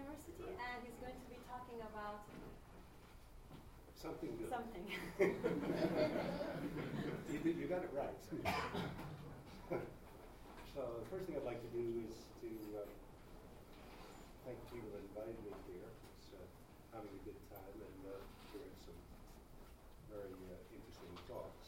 University, and he's going to be talking about something good. Something. You got it right. So the first thing I'd like to do is to thank the people that invited me here. It's having a good time and hearing some very interesting talks.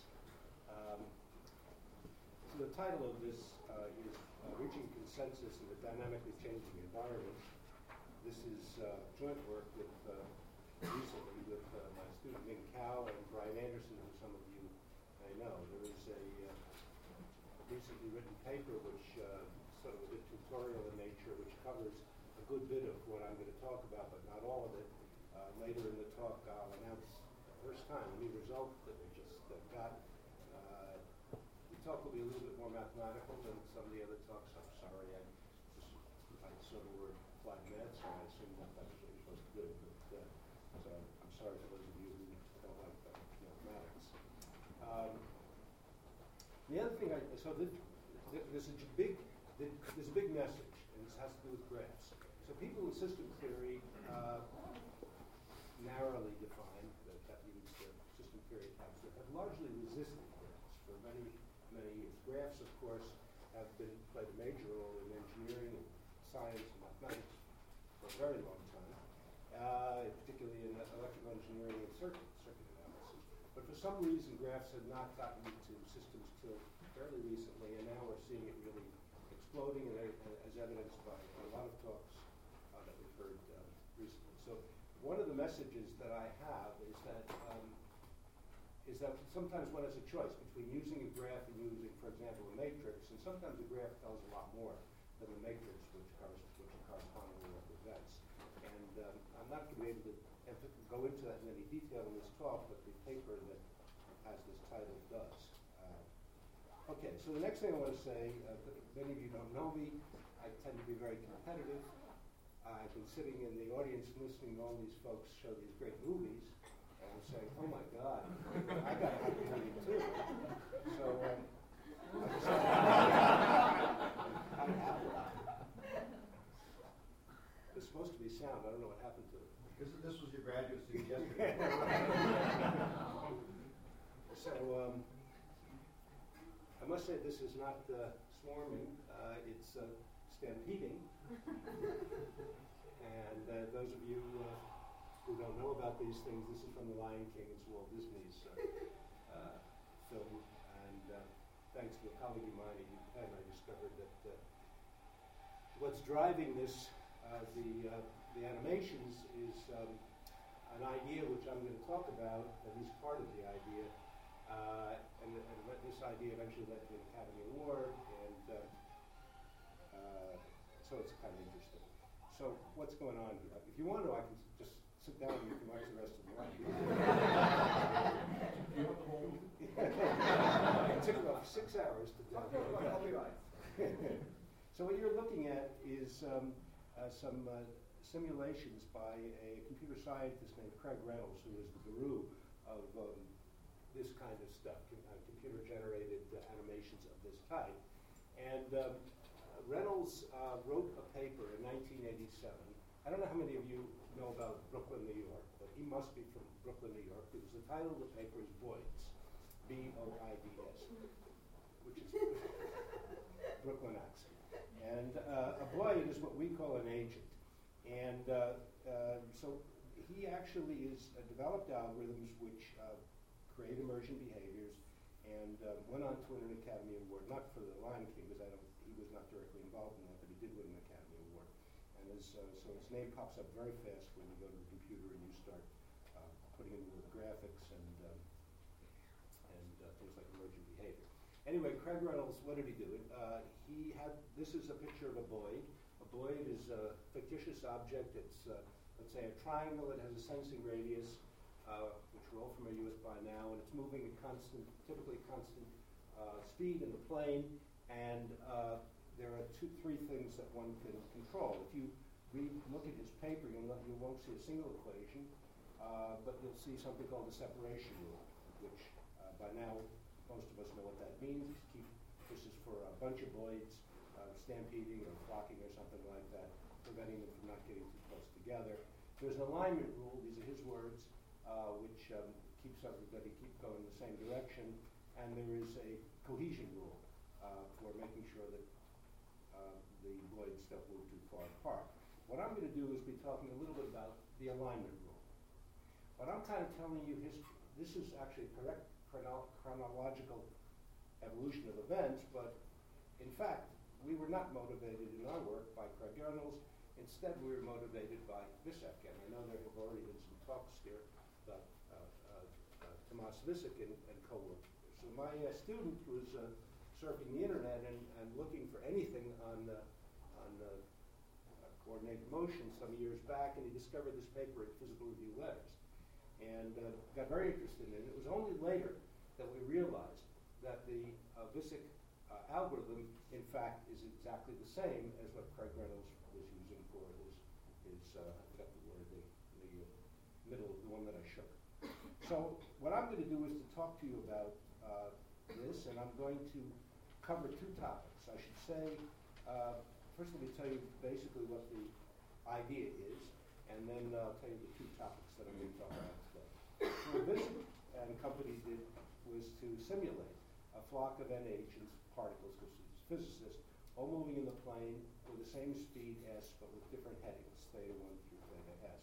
So the title of this is Reaching Consensus in a Dynamically Changing Environment. This is joint work with recently with my student Ming Cao and Brian Anderson, who some of you may know. There is a recently written paper which sort of a bit tutorial in nature, which covers a good bit of what I'm going to talk about, but not all of it. Later in the talk, I'll announce the first time a new result that we just got. The talk will be a little bit more mathematical than some of the other talks. I'm sorry, I saw the word applied math, so I assumed that was what you're supposed to do. But, so I'm sorry for those of you who don't like mathematics. The other thing, there's a big message, and this has to do with graphs. So people in system theory narrowly define that means system theory types that have largely resisted graphs for many years. Graphs, of course, have played a major role in engineering and science and mathematics for a very long time, particularly in electrical engineering and circuit analysis. But for some reason, graphs have not gotten into systems till fairly recently, and now we're seeing it really exploding, as evidenced by a lot of talks that we've heard recently. So one of the messages that I have is that sometimes one has a choice between using a graph and using, for example, a matrix, and sometimes a graph tells a lot more than the matrix which correspondingly represents. And I'm not going to be able to go into that in any detail in this talk, but the paper that has this title does. Okay, so the next thing I want to say, many of you don't know me, I tend to be very competitive. I've been sitting in the audience listening to all these folks show these great movies, and I'm saying, oh my God, I got a happy movie too. So it's supposed to be sound. I don't know what happened to it. This was your graduate student yesterday. So I must say this is not swarming. It's stampeding. And those of you who don't know about these things, this is from The Lion King. It's Walt Disney's film. And thanks to a colleague of mine at UPenn, I discovered that what's driving this, the animations, is an idea which I'm going to talk about, at least part of the idea. And this idea eventually led to an Academy Award, and so it's kind of interesting. So what's going on here? If you want to, I can just sit down and you can watch the rest of the movie. It took about 6 hours to do. I'll be right. So what you're looking at is some simulations by a computer scientist named Craig Reynolds, who is the guru of this kind of stuff, computer-generated animations of this type. And Reynolds wrote a paper in 1987. I don't know how many of you know about Brooklyn, New York, but he must be from Brooklyn, New York, because the title of the paper is Boids, B-O-I-D-S, which is Brooklyn accent. And a Boid is what we call an agent. And so he actually developed algorithms which create emergent behaviors, and went on to win an Academy Award, not for The Lion King, because he was not directly involved in that, but he did win an Academy Award. And so his name pops up very fast when you go to the computer and you start putting in the word graphics and things like emergent behavior. Anyway, Craig Reynolds, what did he do? This is a picture of a Boid. A Boid is a fictitious object. It's, let's say, a triangle that has a sensing radius, which we're all familiar with by now, and it's moving at typically constant speed in the plane, and there are three things that one can control. If you look at his paper, you won't see a single equation, but you'll see something called the separation rule, which by now most of us know what that means. This is for a bunch of Boids stampeding or flocking or something like that. preventing them from not getting too close together. There's an alignment rule, these are his words, which keeps everybody going in the same direction, and there is a cohesion rule for making sure that the blades don't move too far apart. What I'm going to do is be talking a little bit about the alignment rule. But I'm kind of telling you history. This is actually correct chronological evolution of events, but in fact, we were not motivated in our work by Craig Reynolds. Instead, we were motivated by Vissec, and I know there have already been some talks here about Tomas Vissec and co-workers. So my student was surfing the internet and looking for anything on coordinated motion some years back, and he discovered this paper in Physical Review Letters, and got very interested in it. It was only later that we realized that the Vissec algorithm, in fact, is exactly the same as what Craig Reynolds was using for his I forgot the word, the middle, the one that I shook. So what I'm going to do is to talk to you about this, and I'm going to cover two topics. I should say, first let me tell you basically what the idea is, and then I'll tell you the two topics that I'm going to talk about today. What Vissec and company did was to simulate a flock of N agents, particles, because he's a physicist, all moving in the plane with the same speed s, but with different headings, theta 1 through theta s.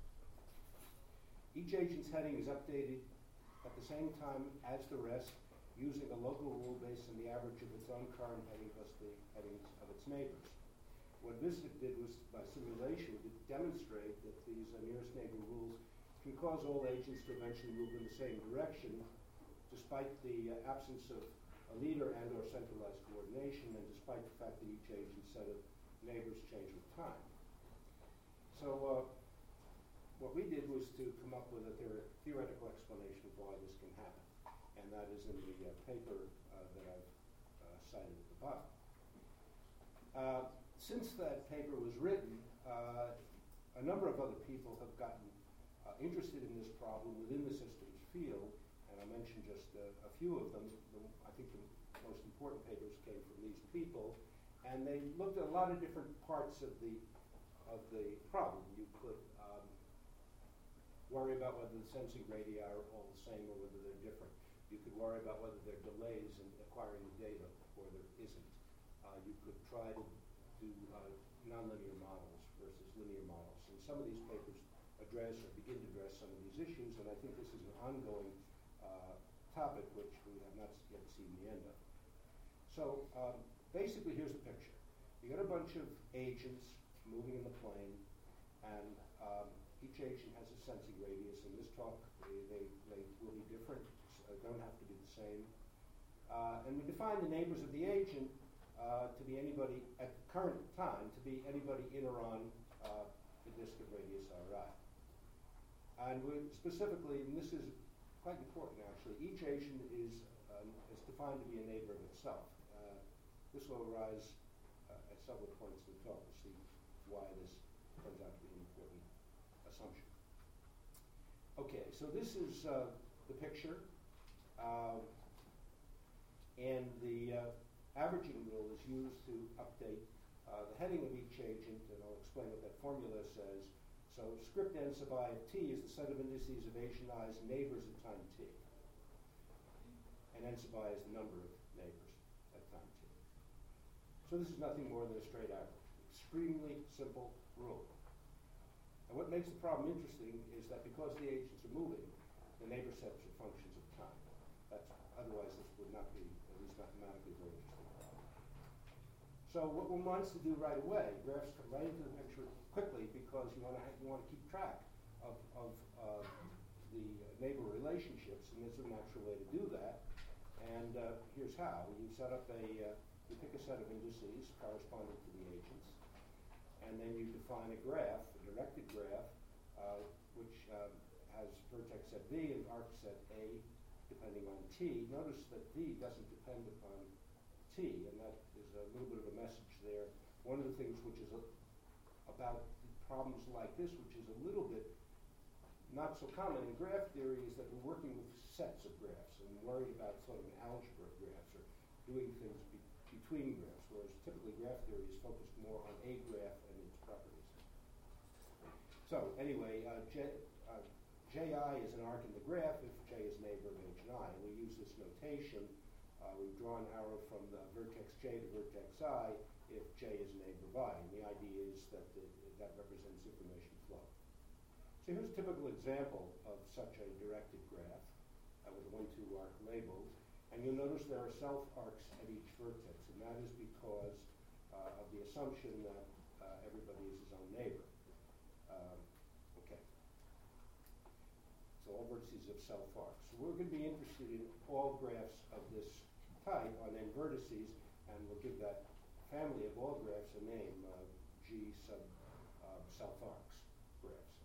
Each agent's heading is updated at the same time as the rest, using a local rule based on the average of its own current heading plus the headings of its neighbors. What Vissec did was, by simulation, to demonstrate that these nearest neighbor rules can cause all agents to eventually move in the same direction, despite the absence of a leader and or centralized coordination, and despite the fact that each agent's set of neighbors change with time. So what we did was to come up with a theoretical explanation of why this can happen, and that is in the paper that I've cited at the bottom. Since that paper was written, a number of other people have gotten interested in this problem within the systems field, and I'll mention just a few of them. I think the most important papers came from these people, and they looked at a lot of different parts of the problem. You could worry about whether the sensing radii are all the same or whether they're different. You could worry about whether there are delays in acquiring the data or there isn't. You could try to do nonlinear models versus linear models. And some of these papers address or begin to address some of these issues, and I think this is an ongoing topic which we have not yet seen the end of. So basically, here's the picture. You got a bunch of agents moving in the plane, and each agent has a sensing radius. In this talk, they will be different, don't have to be the same. And we define the neighbors of the agent to be anybody at the current time, to be anybody in or on the disk of radius Ri. And we specifically, and this is quite important actually, each agent is defined to be a neighbor of itself. This will arise at several points in the talk. We'll see why this turns out to be an important assumption. Okay, so this is the picture. And the averaging rule is used to update the heading of each agent, and I'll explain what that formula says. So script n sub I of t is the set of indices of agent i's neighbors at time t. And n sub I is the number of neighbors at time t. So this is nothing more than a straight average. Extremely simple rule. And what makes the problem interesting is that because the agents are moving, the neighbor sets are functions of time. Otherwise, this would not be, at least mathematically, very interesting problem. So what one wants to do right away, graphs come right into the picture quickly because you want to keep track of the neighbor relationships, and there's a natural way to do that. And here's how: you set up you pick a set of indices corresponding to the agents, and then you define a graph, a directed graph, which has vertex set V and arc set A, depending on t. Notice that V doesn't depend upon t, and that is a little bit of a message there. One of the things which is about problems like this, which is a little bit not so common in graph theory, is that we're working with sets of graphs and worried about sort of an algebra of graphs or doing things between graphs, whereas typically graph theory is focused more on a graph and its properties. So anyway, Ji is an arc in the graph if J is neighbor of H and I. And we use this notation. We've drawn an arrow from the vertex J to vertex I if J is neighbor of I. And the idea is that that represents information flow. So here's a typical example of such a directed graph with a 1-2 arc labeled. And you'll notice there are self-arcs at each vertex, and that is because of the assumption that everybody is his own neighbor. Okay. So all vertices of self-arcs. So we're going to be interested in all graphs of this type on n vertices, and we'll give that family of all graphs a name, G sub self-arcs graphs.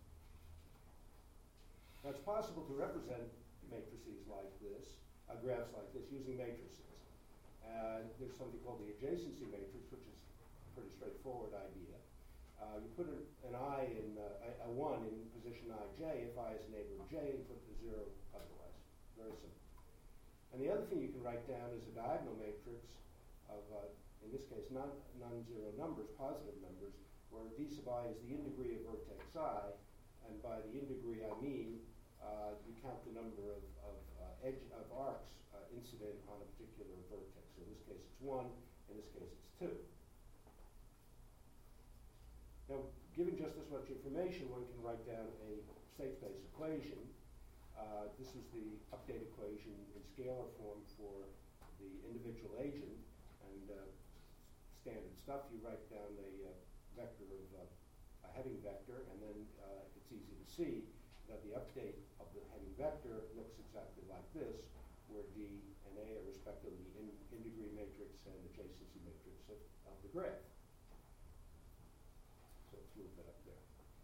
Now it's possible to represent matrices like this, graphs like this, using matrices. There's something called the adjacency matrix, which is a pretty straightforward idea. You put an I in a 1 in position ij if I is a neighbor of j, and put the 0 otherwise. Very simple. And the other thing you can write down is a diagonal matrix of, in this case, non-zero numbers, positive numbers, where d sub I is the in-degree of vertex I, and by the in-degree I mean you count the number of arcs incident on a particular vertex. So in this case it's 1, in this case it's 2. Now, given just this much information, one can write down a state space equation. This is the update equation in scalar form for the individual agent, and standard stuff. You write down a vector of a heading vector, and then it's easy to see that the update of the heading vector looks exactly like this, where D and A are respectively in-degree matrix and adjacency matrix of the graph. So let's move that up there.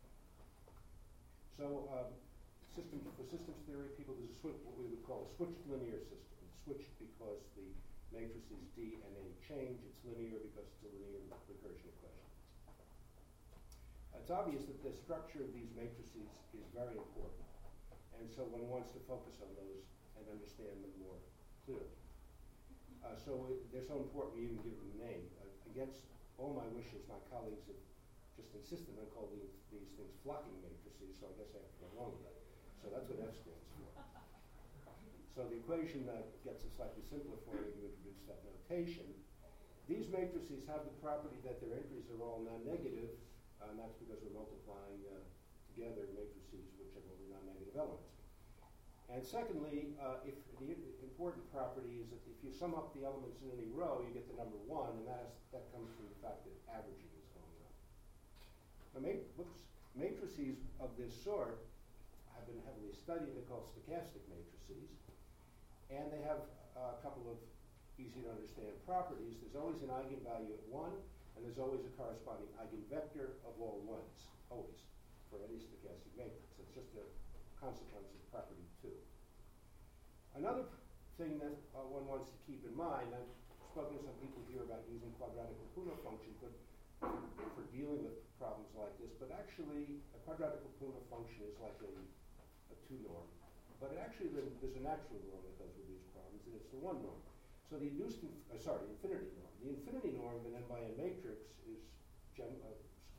So for systems theory, people, there's what we would call a switched linear system. It's switched because the matrices D and A change. It's linear because it's a linear recursion equation. It's obvious that the structure of these matrices is very important, and so one wants to focus on those and understand them more clearly. So they're so important we even give them a name. Against all my wishes, my colleagues have just insisted on calling these things flocking matrices, so I guess I have to go along with that. So that's what F stands for. So the equation gets a slightly simpler form when you introduce that notation. These matrices have the property that their entries are all non-negative, and that's because we're multiplying together matrices which have only non-negative elements. And secondly, if the important property is that if you sum up the elements in any row, you get the number 1, and that comes from the fact that averaging is going on. Now, matrices of this sort have been heavily studied. They're called stochastic matrices, and they have a couple of easy-to-understand properties. There's always an eigenvalue at 1, and there's always a corresponding eigenvector of all 1s, always, for any stochastic matrix. It's just a consequence of property 2. Another thing that one wants to keep in mind, I've spoken to some people here about using quadratic Lyapunov function for dealing with problems like this, but actually a quadratic Lyapunov function is like a 2 norm. But actually there's a natural norm that goes with these problems, and it's the 1 norm. So the infinity norm. The infinity norm of an n by n matrix is generally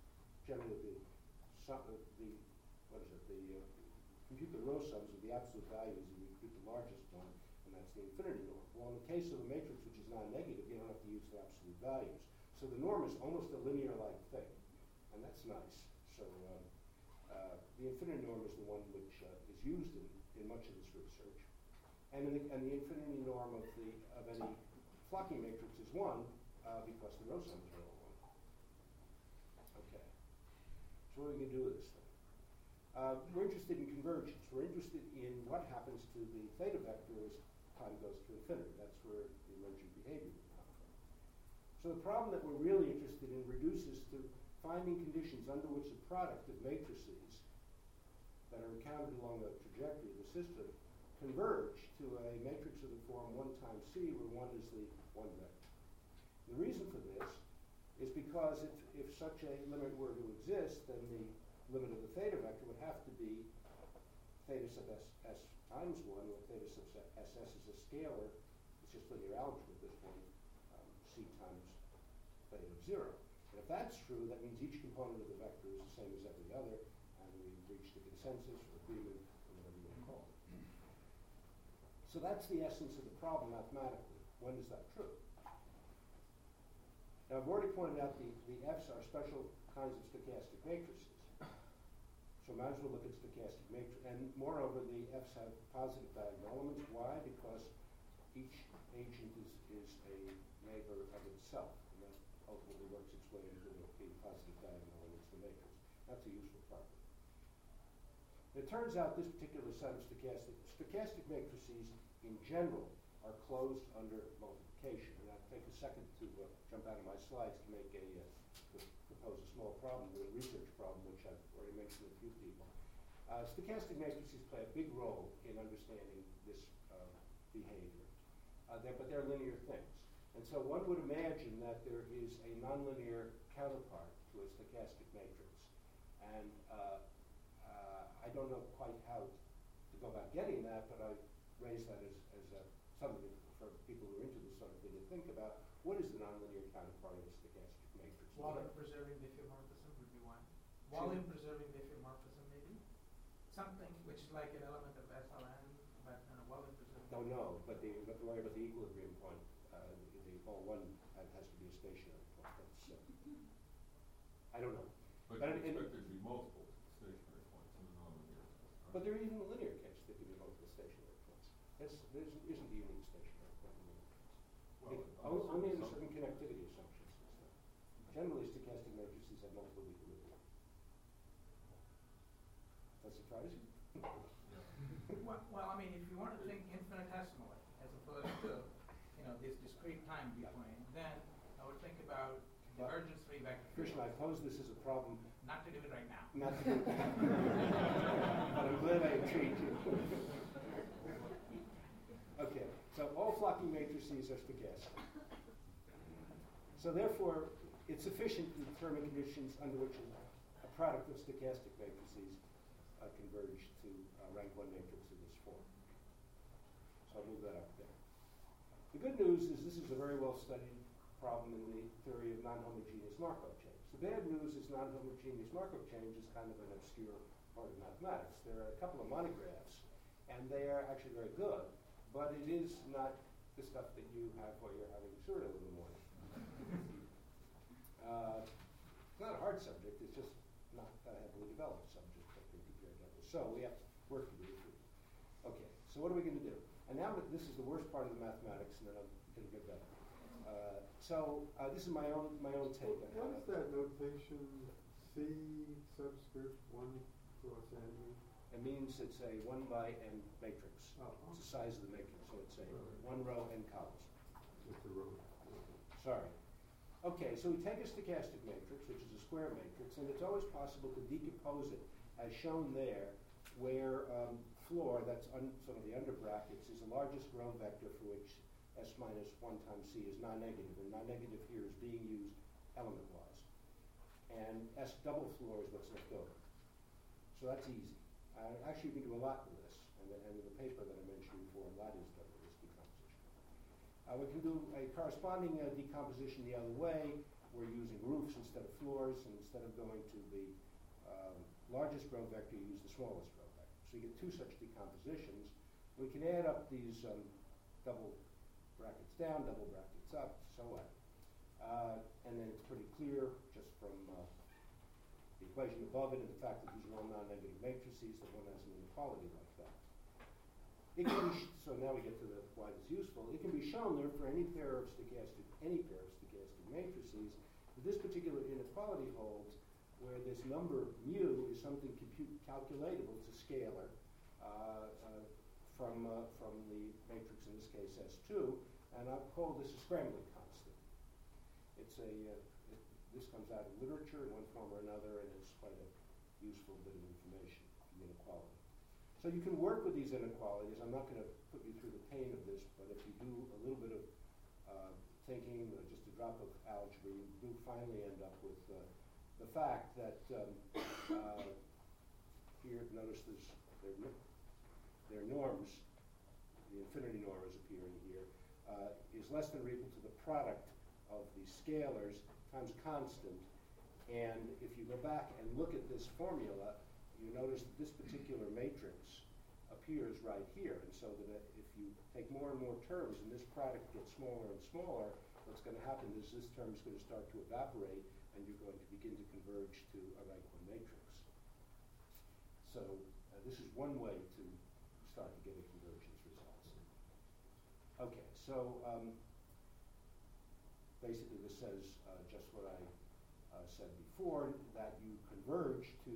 compute the row sums of the absolute values and you compute the largest one, and that's the infinity norm. Well, in the case of a matrix which is non-negative, you don't have to use the absolute values. So the norm is almost a linear-like thing, and that's nice. So the infinity norm is the one which is used in much of this research. And the infinity norm of any flocking matrix is 1 because the row sums are all 1. Okay. So what are we going to do with this thing? We're interested in convergence. We're interested in what happens to the theta vector as time goes to infinity. That's where the emergent behavior will come from. So the problem that we're really interested in reduces to finding conditions under which the product of matrices that are encountered along the trajectory of the system converge to a matrix of the form 1 times C, where 1 is the 1 vector. The reason for this is because if such a limit were to exist, then the limit of the theta vector would have to be theta sub s times 1, where theta sub ss is a scalar. It's just linear algebra at this point, C times theta of 0. And if if that's true, that means each component of the vector is the same as every other, and we've reached a consensus or agreement, or whatever you want to call it. So that's the essence of the problem mathematically. When is that true? Now, I've already pointed out the F's are special kinds of stochastic matrices. So might as well look at stochastic matrix. And moreover, the F's have positive diagonal elements. Why? Because each agent is a neighbor of itself. And that ultimately works its way into the positive diagonal elements of the matrix. That's a useful property. It turns out this particular set of stochastic matrices in general are closed under multiplication. And I'll take a second to jump out of my slides to make to propose a small problem, a research problem, which I've already mentioned to a few people. Stochastic matrices play a big role in understanding this behavior. But they're linear things. And so one would imagine that there is a nonlinear counterpart to a stochastic matrix. And I don't know quite how to go about getting that, but I raise that as something for people who are into this sort of thing to think about. What is the nonlinear counterpart of a stochastic matrix? Waller-preserving diffeomorphism would be one. Waller-preserving diffeomorphism maybe. Something which is like an element of SLN, but Waller-preserving. Don't know, but you have to worry about the equilibrium point. All one has to be a stationary point. I don't know. But you expect there to be multiple stationary points in the nonlinear case, right? But there is even a linear case that can be multiple stationary points. There isn't a unique stationary point in the linear case. Well, Only in certain connectivity assumptions and stuff. Generally, stochastic matrices have multiple equilibria. Does that surprise you? Well, I mean, if you want to think infinitesimally as opposed to this discrete time between, then I would think about divergence-free vector fields. Krishna, I pose this as a problem. Not to do it right now. Not to do but I'm glad I intrigued you. Okay, so all flocking matrices are stochastic. So therefore, it's sufficient to determine conditions under which a product of stochastic matrices converge to rank 1 matrix in this form. So I'll move that up there. The good news is this is a very well-studied problem in the theory of non-homogeneous Markov chains. The bad news is non-homogeneous Markov chains is kind of an obscure part of mathematics. There are a couple of monographs, and they are actually very good, but it is not the stuff that you have while you're having cereal in the morning. It's not a hard subject, it's just not a heavily developed subject that can compare to. So we have work to do. Okay, so what are we going to do? And now that this is the worst part of the mathematics, and then I'm going to get better. This is my own take. What is that notation? C subscript 1 cross n? It means it's a 1 by n matrix. Oh. It's the size of the matrix, so it's a 1 row, n columns. It's a row. Sorry. Okay, so we take a stochastic matrix, which is a square matrix, and it's always possible to decompose it, as shown there, where floor, that's sort of the under brackets, is the largest row vector for which S minus 1 times C is non-negative, and non-negative here is being used element-wise. And S double floor is what's left over. So that's easy. Actually, you can do a lot with this, and in the paper that I mentioned before, a lot is done with this decomposition. We can do a corresponding decomposition the other way. We're using roofs instead of floors, and instead of going to the largest row vector, you use the smallest row vector. So you get two such decompositions. We can add up these double brackets down, double brackets up, so what? And then it's pretty clear just from the equation above it and the fact that these are all non-negative matrices that one has an inequality like that. It can be so now we get to why it's useful. It can be shown that for any pair of stochastic matrices, that this particular inequality holds where this number mu is something calculatable to scalar from the matrix, in this case S2, and I'll call this a scrambling constant. It's this comes out in literature in one form or another, and it's quite a useful bit of information, the inequality. So you can work with these inequalities. I'm not going to put you through the pain of this, but if you do a little bit of thinking, just a drop of algebra, you do finally end up with the fact that here, notice their norms, the infinity norm is appearing here, is less than or equal to the product of the scalars times constant, And if you go back and look at this formula, you notice that this particular matrix appears right here. And so that if you take more and more terms and this product gets smaller and smaller, what's going to happen is this term is going to start to evaporate and you're going to begin to converge to a rank 1 matrix. So this is one way to start to get a convergence results. Okay, so basically this says just what I said before, that you converge to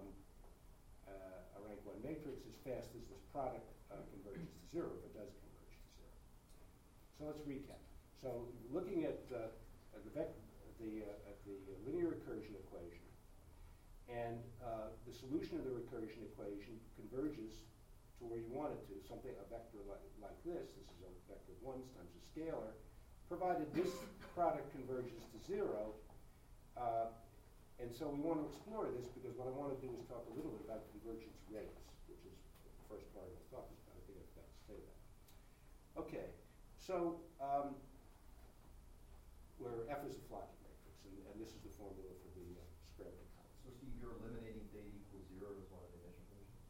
a rank 1 matrix as fast as this product converges to 0, if it does converge to 0. So let's recap. So looking at the linear recursion equation, and the solution of the recursion equation converges to where you want it to, something, a vector like this. This is a vector of 1s times a scalar, provided this product converges to 0. And so we want to explore this because what I want to do is talk a little bit about convergence rates, which is the first part of the talk is about. I think I forgot to say that. Okay, so where F is a flocking matrix, and this is the formula for the square root of So Steve, you're eliminating theta equals 0 as one of the initial conditions?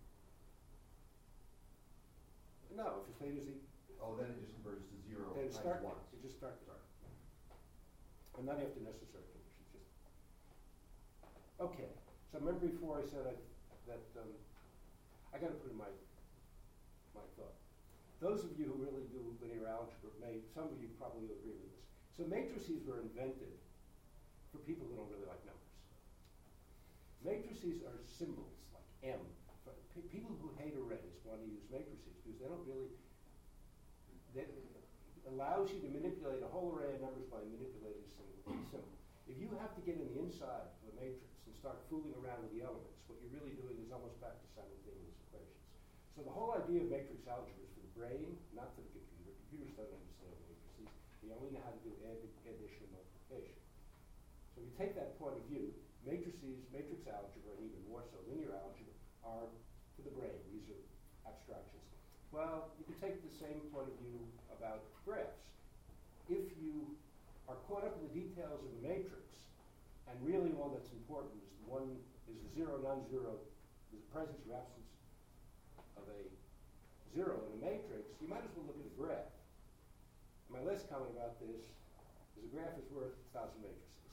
No, if theta is Oh, then it just converges to 0 then times start, 1. it just starts. And not after necessary conditions, just. Okay, so remember before I said that I got to put in my thought. Those of you who really do linear algebra some of you probably will agree with this. So matrices were invented for people who don't really like numbers. Matrices are symbols like M. People who hate arrays want to use matrices because they don't really. It allows you to manipulate a whole array of numbers by manipulating a single symbol. If you have to get in the inside of a matrix and start fooling around with the elements, what you're really doing is almost back to simultaneous equations. So the whole idea of matrix algebra is for the brain, not for the computer. Computers don't understand matrices. They only know how to do addition and multiplication. So we take that point of view. Matrices, matrix algebra, and even more so linear algebra, are for the brain. These are abstractions. Well, you can take the same point of view about graphs. If you are caught up in the details of a matrix, and really all that's important is the zero, non-zero, the presence or absence of a zero in a matrix, you might as well look at a graph. My last comment about this is a graph is worth 1,000 matrices.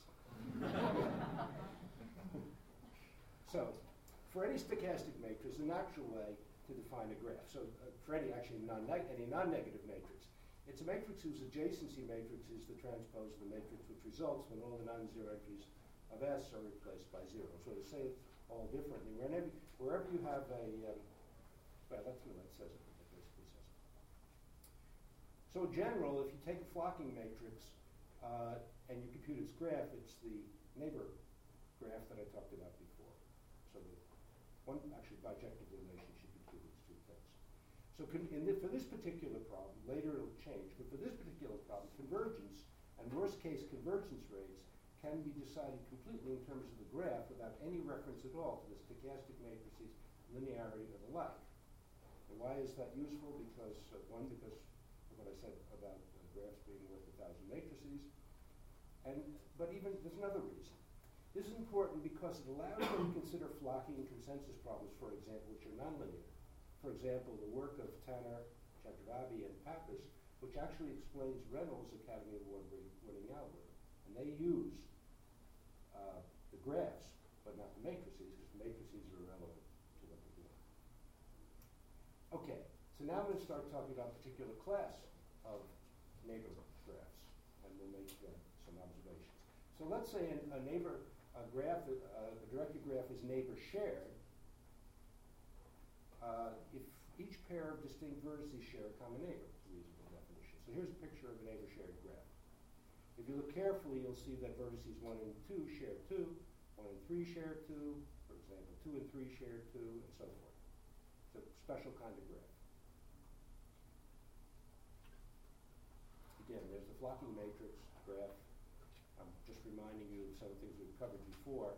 So, for any stochastic matrix, the natural way to define a graph. So for any non-negative matrix, it's a matrix whose adjacency matrix is the transpose of the matrix which results when all the non-zero entries of S are replaced by 0. So to say it all differently, wherever you have a, well, that's what it says. It basically says. So in general, if you take a flocking matrix and you compute its graph, it's the neighbor graph that I talked about before. So the one actually bijective relationship between these two things. So for this particular problem, later it'll change, but for this particular problem, convergence and worst case convergence rates can be decided completely in terms of the graph without any reference at all to the stochastic matrices, linearity, or the like. And why is that useful? Because, one, because of what I said about graphs being worth 1,000 matrices, but even there's another reason. This is important because it allows you to consider flocking and consensus problems, for example, which are nonlinear. For example, the work of Tanner, Chakravarti, and Pappas, which actually explains Reynolds' Academy Award winning algorithm. And they use the graphs, but not the matrices, because the matrices are irrelevant to what they're doing. Okay, so now I'm going to start talking about a particular class of neighbor graphs, and we'll make some observations. So let's say a directed graph is neighbor shared. If each pair of distinct vertices share a common neighbor, it's a reasonable definition. So here's a picture of a neighbor shared graph. If you look carefully, you'll see that vertices 1 and 2 share 2, 1 and 3 share 2, for example, 2 and 3 share 2, and so forth. It's a special kind of graph. Again, there's the flocking matrix graph. I'm just reminding you of some things we've covered before.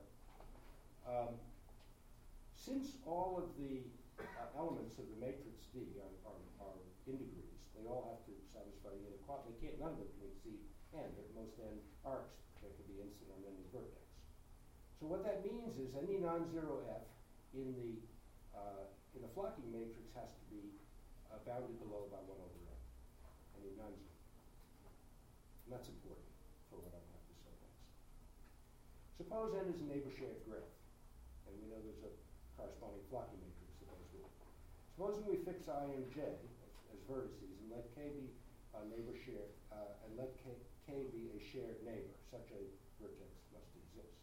Since all of the elements of the matrix D are integers, they all have to satisfy the inequality. None of them can exceed n. At most n arcs, there could be instant on any vertex. So what that means is any non-zero f in the flocking matrix has to be bounded below by 1 over n. Any non-zero. And that's important for what I'm going to have to say next. Suppose n is a neighbor-shared graph, and we know there's a corresponding flocking matrix that goes with it. Supposing we fix I and j as vertices and let k be a neighbor shared, and let k be a shared neighbor, such a vertex must exist.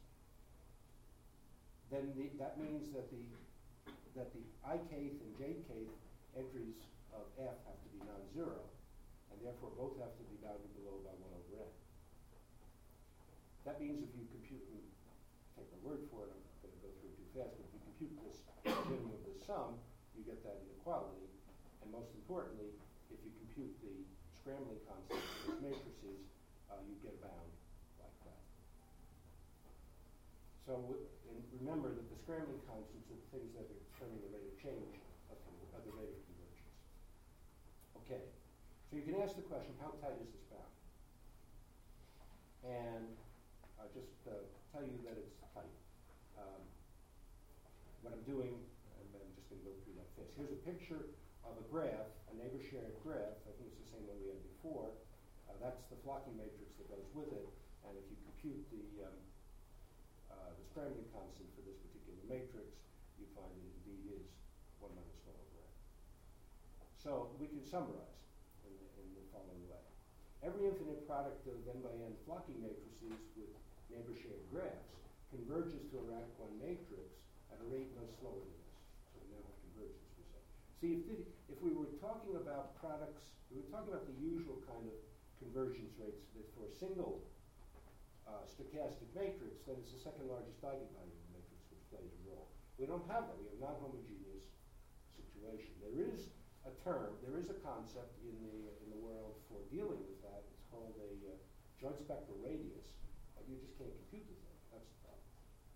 Then that means that the i-kth and j-kth entries of f have to be non-zero, and therefore both have to be bounded below by 1 over n. That means if you compute, take my word for it, I'm not going to go through it too fast, but if you compute this minimum of the sum, you get that inequality. And most importantly, if you compute the scrambling constant of those matrices, you get a bound like that. So, and remember that the scrambling constants are the things that are determining the rate of change of the rate of convergence. Okay, so you can ask the question, how tight is this bound? And I'll just tell you that it's tight. What I'm doing, and I'm just going to go through that fast. Here's a picture of a graph, a neighbor-shared graph. I think it's the same one we had before. That's the flocking matrix that goes with it. And if you compute the scrambling constant for this particular matrix, you find it indeed is 1 minus 1 over n. So we can summarize in the following way. Every infinite product of n by n flocking matrices with neighbor-shared graphs converges to a rank 1 matrix at a rate no slower than this. So we now have convergence, we say. See, if we were talking about products, we were talking about the usual kind of convergence rates that for a single stochastic matrix, then it's the second largest eigenvalue of the matrix which plays a role. We don't have that. We have non-homogeneous situation. There is a term, there is a concept in the world for dealing with that. It's called a joint spectral radius, but you just can't compute the thing. That's the problem.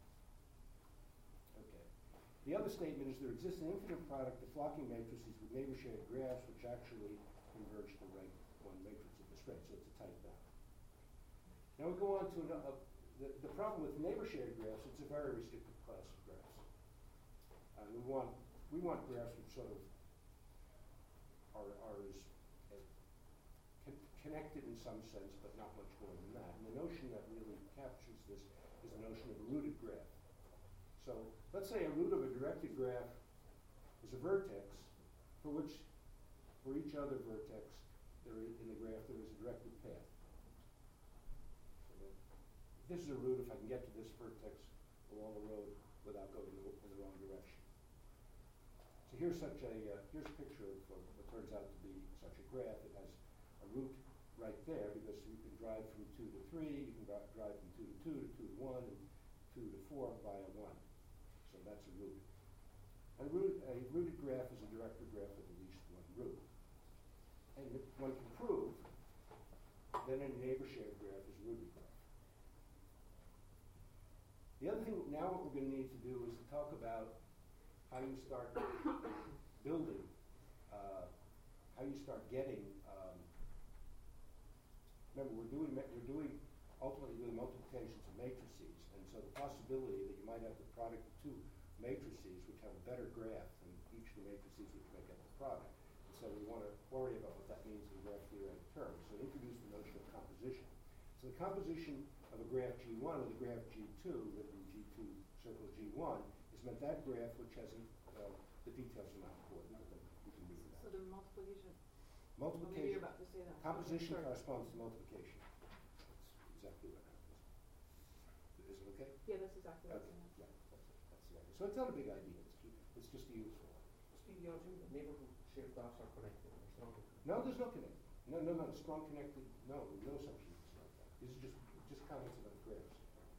Okay. The other statement is there exists an infinite product of flocking matrices with neighbor-shared graphs which actually converge to rank 1 matrix of this rate, so it's a tight bound. Now we go on to the problem with neighbor-shared graphs. It's a very restricted class of graphs. We want graphs which sort of are as connected in some sense, but not much more than that. And the notion that really captures this is the notion of a rooted graph. So let's say a root of a directed graph is a vertex for which, for each other vertex in the graph, there is a directed path. So this is a root if I can get to this vertex along the road without going in the wrong direction. So here's a picture of what turns out to be such a graph. It has a root right there because you can drive from 2 to 3, you can drive from 2 to 2 to 2 to 1, and 2 to 4 via 1. So that's a root. A rooted graph is a directed graph with at least one root. And if one can prove, then a neighbor-shared graph is a rooted graph. The other thing, now what we're going to need to do is to talk about how you start building, how you start getting, remember ultimately doing multiplications of matrices, and so the possibility that you might have the product of two matrices which have a better graph than each of the matrices which make up the product. And so we want to worry about what that means in graph theoretic terms. So introduce the notion of composition. So the composition of a graph G1 with a graph G2, written G2 circle G1, is meant that graph which has the details are not important, but we can read that. So the multiplication. Multiplication. Maybe you're about to say that. Composition Sorry. corresponds to multiplication. That's exactly what happens. Is it okay? Yeah, that's exactly what Okay. I'm saying. Yeah, that's the idea. So it's not a big idea. It's just a useful one. Steve, you assume that neighborhood shaped graphs are connected or strongly connected? No, there's no connected. No. Strong connected. No assumption is like that. These are just comments about graphs.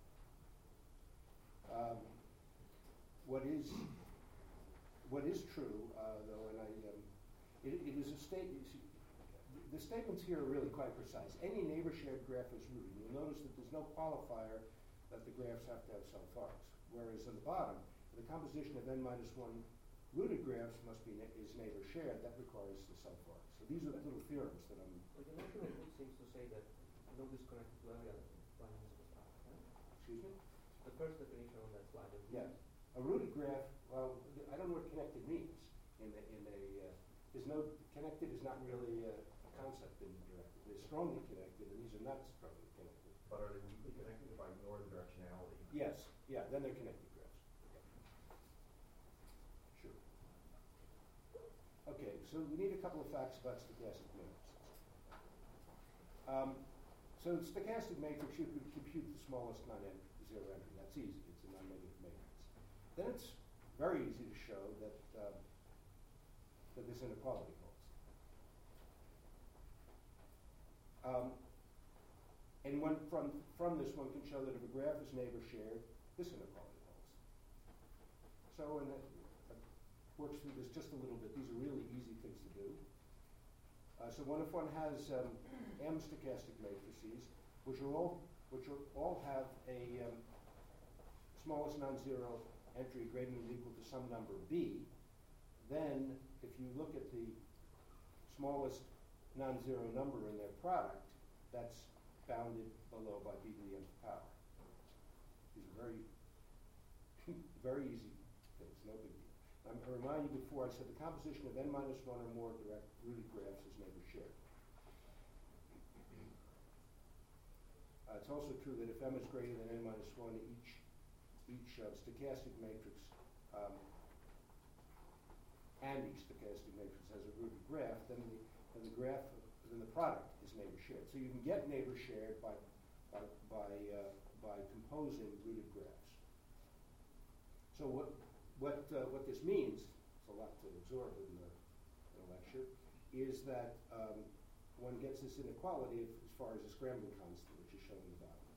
What is true, though, and it is a statement. The statements here are really quite precise. Any neighbor-shared graph is rooted. You'll notice that there's no qualifier that the graphs have to have self-arcs. Whereas on the bottom, the composition of n minus 1 rooted graphs is neighbor-shared. That requires the self-arcs. So these are the little theorems that I'm. But the notion of root seems to say that no disconnected to any other line is right? Excuse me. The the first definition on that slide. Yeah, a rooted graph, well, I don't know what connected means there's no, connected is not really a concept in directed. They're strongly connected, and these are not strongly connected. But are they weakly connected if I ignore the directionality? Yes, yeah, then they're connected graphs. Sure. Okay, so we need a couple of facts about stochastic matrices. So in stochastic matrix, you could compute the smallest non-zero entry. That's easy. It's a non-negative matrix. Then it's very easy to show that this inequality holds. And from this, one can show that if a graph is neighbor shared, this inequality holds. So, and that works through this just a little bit. These are really easy things to do. So if one has m stochastic matrices, which all have a smallest non-zero entry greater than or equal to some number b, then if you look at the smallest non-zero number in their product, that's bounded below by b to the nth power. These are very, very easy things, no big deal. I remind you before, I said the composition of n minus 1 or more direct rooted graphs is neighbor shared. It's also true that if m is greater than n minus 1, each stochastic matrix and each stochastic matrix has a rooted graph, then the product is neighbor shared. So you can get neighbor shared by composing rooted graphs. So what this means, it's a lot to absorb in a lecture, is that one gets this inequality as far as the scrambling constant, which is shown in the bottom.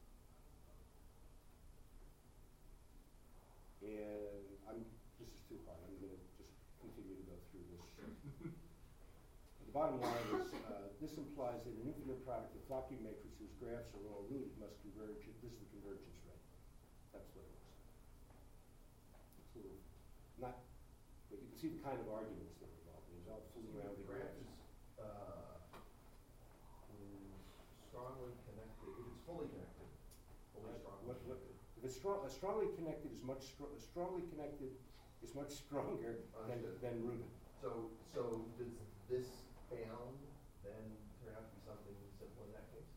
And this is too hard. I'm going to just continue to go through this. The bottom line is this implies that an infinite product of Flocky matrices whose graphs are all rooted must converge. This is the convergence rate. That's what it is. It's a little not, but you can see the kind of arguments that are involved. There's all fooling around with the graph graphs. Is strongly connected. If it's fully connected, fully strongly connected. If it's strongly connected is much strongly connected is much stronger than rooted. So does this bound then turn out to be something simple in that case?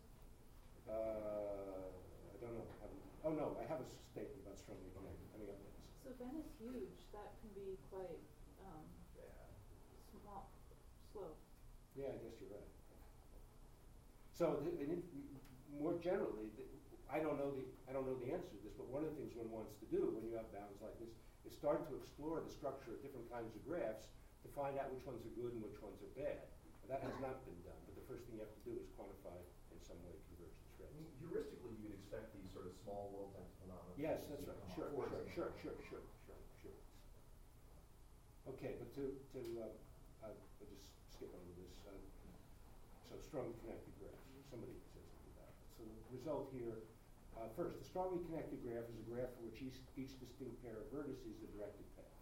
I don't know. Oh no, I have a statement about strongly connected coming up next. So if n is huge, that can be quite slow. Yeah, I guess you're right. So more generally, I don't know the answer to this, but one of the things one wants to do when you have bounds like this is start to explore the structure of different kinds of graphs to find out which ones are good and which ones are bad. That has not been done, but the first thing you have to do is quantify in some way convergence I rates. mean, heuristically, you would expect these sort of small world type phenomena. Yes, that's right. Sure. Okay, but I'll just skip over this. So strongly connected graphs. Somebody said something about it. So the result here, first, a strongly connected graph is a graph for which each distinct pair of vertices is a directed path.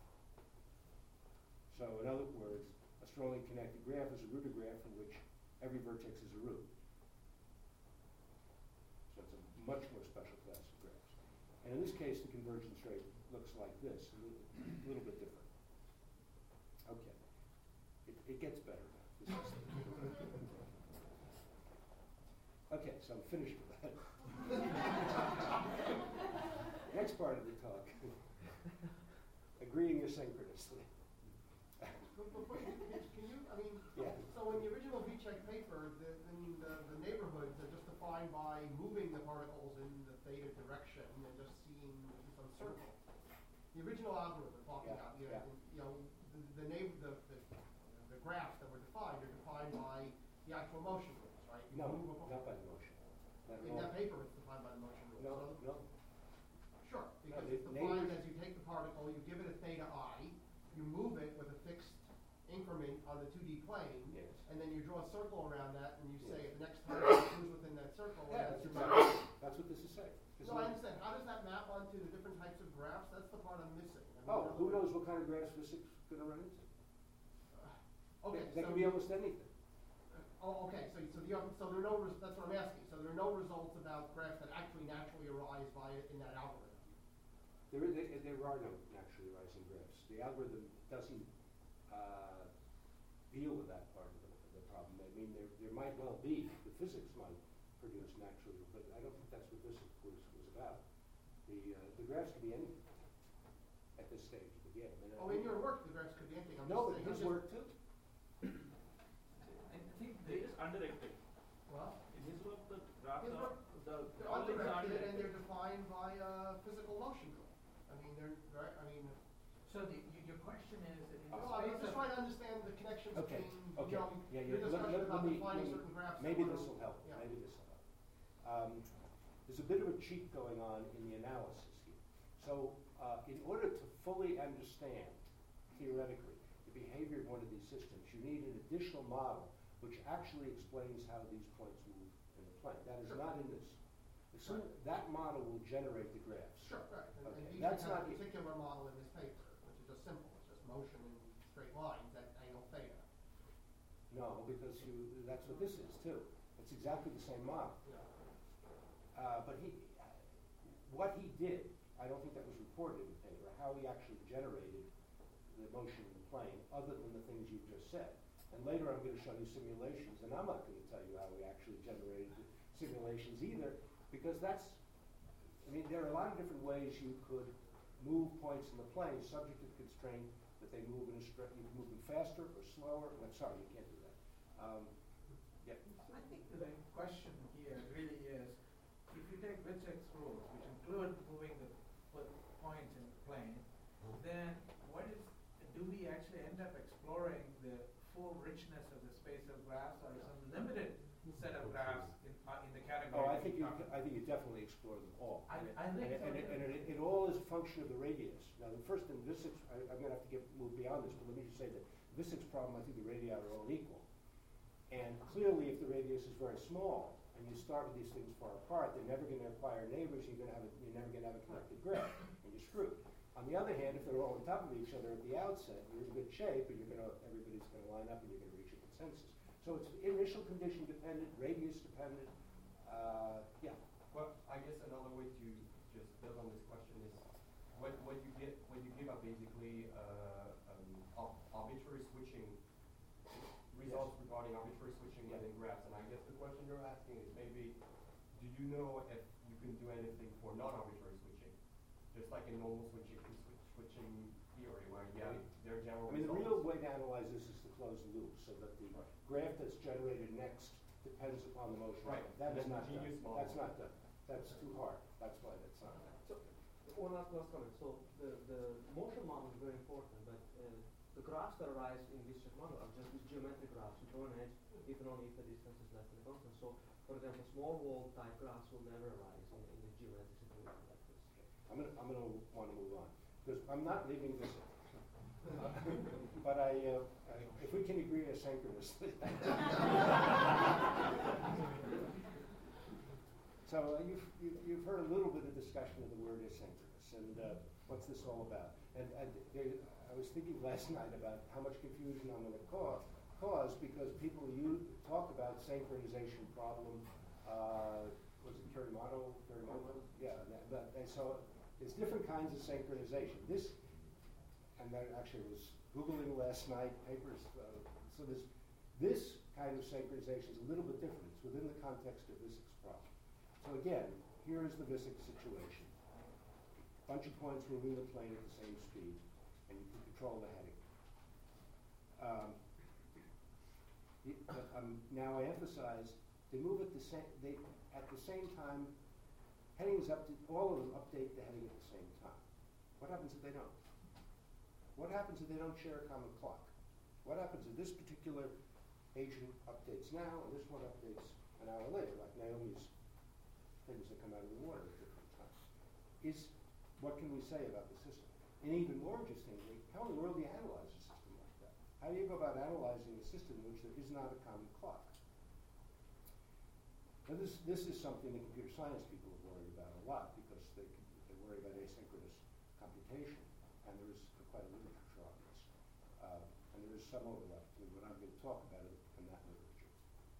So in other words, a strongly connected graph is a rooted graph in which every vertex is a root. So it's a much more special class of graphs. And in this case, the convergence rate looks like this, a little bit different. Okay. It gets better now. Okay, so I'm finished with that. Next part of the talk. Agreeing asynchronously. Can you, I mean, yeah. So in the original VCheck paper, the neighborhoods are just defined by moving the particles in the theta direction and just seeing some circle. The original algorithm talking about, the graphs that were defined are defined by the actual motion rules, right? You No, move not by the motion. In that paper, it's defined by the motion rules. No. Sure, because No, it's defined as you take the particle, you give it a theta I, you move it with a fixed increment on the 2D plane, Yes. and then you draw a circle around that, and you say Yes. at the next time it moves within that circle. Yeah, that's that's your exactly. motion. That's what this is saying. So I understand. How does that map onto the different types of graphs? That's the part I'm missing. I mean, Oh, who knows what kind of graphs physics is going to run into? Okay, They so can be almost anything. Oh, okay, so there are no, that's what I'm asking, so there are no results about graphs that actually naturally arise in that algorithm? There are no naturally arising graphs. The algorithm doesn't deal with that part of the problem. I mean, there might well be, the physics might produce naturally, but I don't think that's what this was about. The graphs could be anything at this stage of the game. And Oh, in your work, the graphs could be anything. no, in his work too. I think they is underacted. Well, In his work, the graphs His are, work- the they're all things are undirected and underacted. they're defined by physical motion group. I mean, they're, right, I mean, So your question is, in the no, I'm space just of, trying to understand the connections Okay, between, okay. you know, Yeah, your yeah. discussion about defining me- certain graphs. Maybe that this were- will help. yeah. Maybe this will help. There's a bit of a cheat going on in the analysis here. So, in order to fully understand, theoretically, the behavior of one of these systems, you need an additional model which actually explains how these points move in the plane. That is Sure. not in this. As soon, that model will generate the graphs. Sure, right. And Okay, these that's have not a it. particular model in this paper, which is just simple. It's just motion in straight lines at angle theta. No, because that's what this is too. It's exactly the same model. But what he did, I don't think that was reported in the paper, how he actually generated the motion in the plane, other than the things you just said. And later I'm going to show you simulations, and I'm not going to tell you how he actually generated the simulations either, because that's, I mean, there are a lot of different ways you could move points in the plane, subject to the constraint that they move in a straight, you can move them faster or slower. I'm sorry, you can't do that. Yeah. I think the question here really is, if you take Witzig's rules, which include moving the points in the plane, then do we actually end up exploring the full richness of the space of graphs, or some limited set of graphs in the category? Oh, I that think we talked about? you definitely explore them all. I think so, And too. it all is a function of the radius. Now, the first in Vissic's, I'm going to have to move beyond this, but let me just say that Vissic's problem, I think the radii are all equal. And clearly, if the radius is very small, and you start with these things far apart, they're never going to acquire neighbors. You're never going to have a connected graph, and you're screwed. On the other hand, if they're all on top of each other at the outset, you're in good shape, and everybody's going to line up, and you're going to reach a consensus. So it's initial condition dependent, radius dependent. Yeah. Well, I guess another way to just build on this question is what you give are basically arbitrary switching results regarding arbitrary switching within graphs. And I guess the question you're asking is maybe, do you know if you can do anything for non-arbitrary switching? Just like in normal switching theory, where you have their general I mean, the results. real way to analyze this is to close the loop, so that the graph that's generated next depends upon the motion. Right. That is And not the done. genius model. That's not done. That's too hard. That's why that's not done. So, one last comment. So, the motion model is very important, but the graphs that arise in this model are just these geometric graphs. You draw an edge if and only if the distance is less than a constant. So, for example, small wall type graphs will never arise in a geometric situation like this. I'm gonna want to move on, because I'm not leaving this in. But if we can agree asynchronously. So you've heard a little bit of discussion of the word asynchronous, and what's this all about? And I was thinking last night about how much confusion I'm going to cause because people talk about synchronization problem. Was it Kirimoto? Yeah. And so there's different kinds of synchronization. And I actually was Googling last night papers. So this kind of synchronization is a little bit different. It's within the context of Vissic's problem. So again, here is the Vissich situation. Bunch of points moving the plane at the same speed, and you can control the heading. Now I emphasize they move at the same time. Headings all of them update the heading at the same time. What happens if they don't? What happens if they don't share a common clock? What happens if this particular agent updates now and this one updates an hour later, like Naomi's things that come out of the water at different times? What can we say about the system? And even more interestingly, how in the world do you analyze a system like that? How do you go about analyzing a system in which there is not a common clock? Now this is something that computer science people have worried about a lot because they worry about asynchronous computation, and there is quite a literature on this. And there is some overlap between what I'm going to talk about and that literature.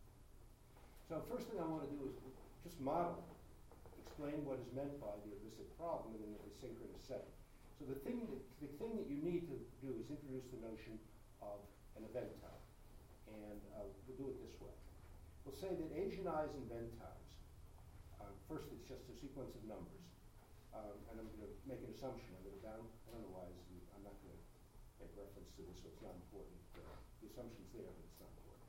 So first thing I want to do is just model, explain what is meant by the elicit problem in an asynchronous setting. So the thing that you need to do is introduce the notion of an event type. And we'll do it this way. We'll say that Asianized event types, first it's just a sequence of numbers. And I'm going to make an assumption. I'm going to down, I don't know why I'm not going to make reference to this, so it's not important. The assumption's there, but it's not important.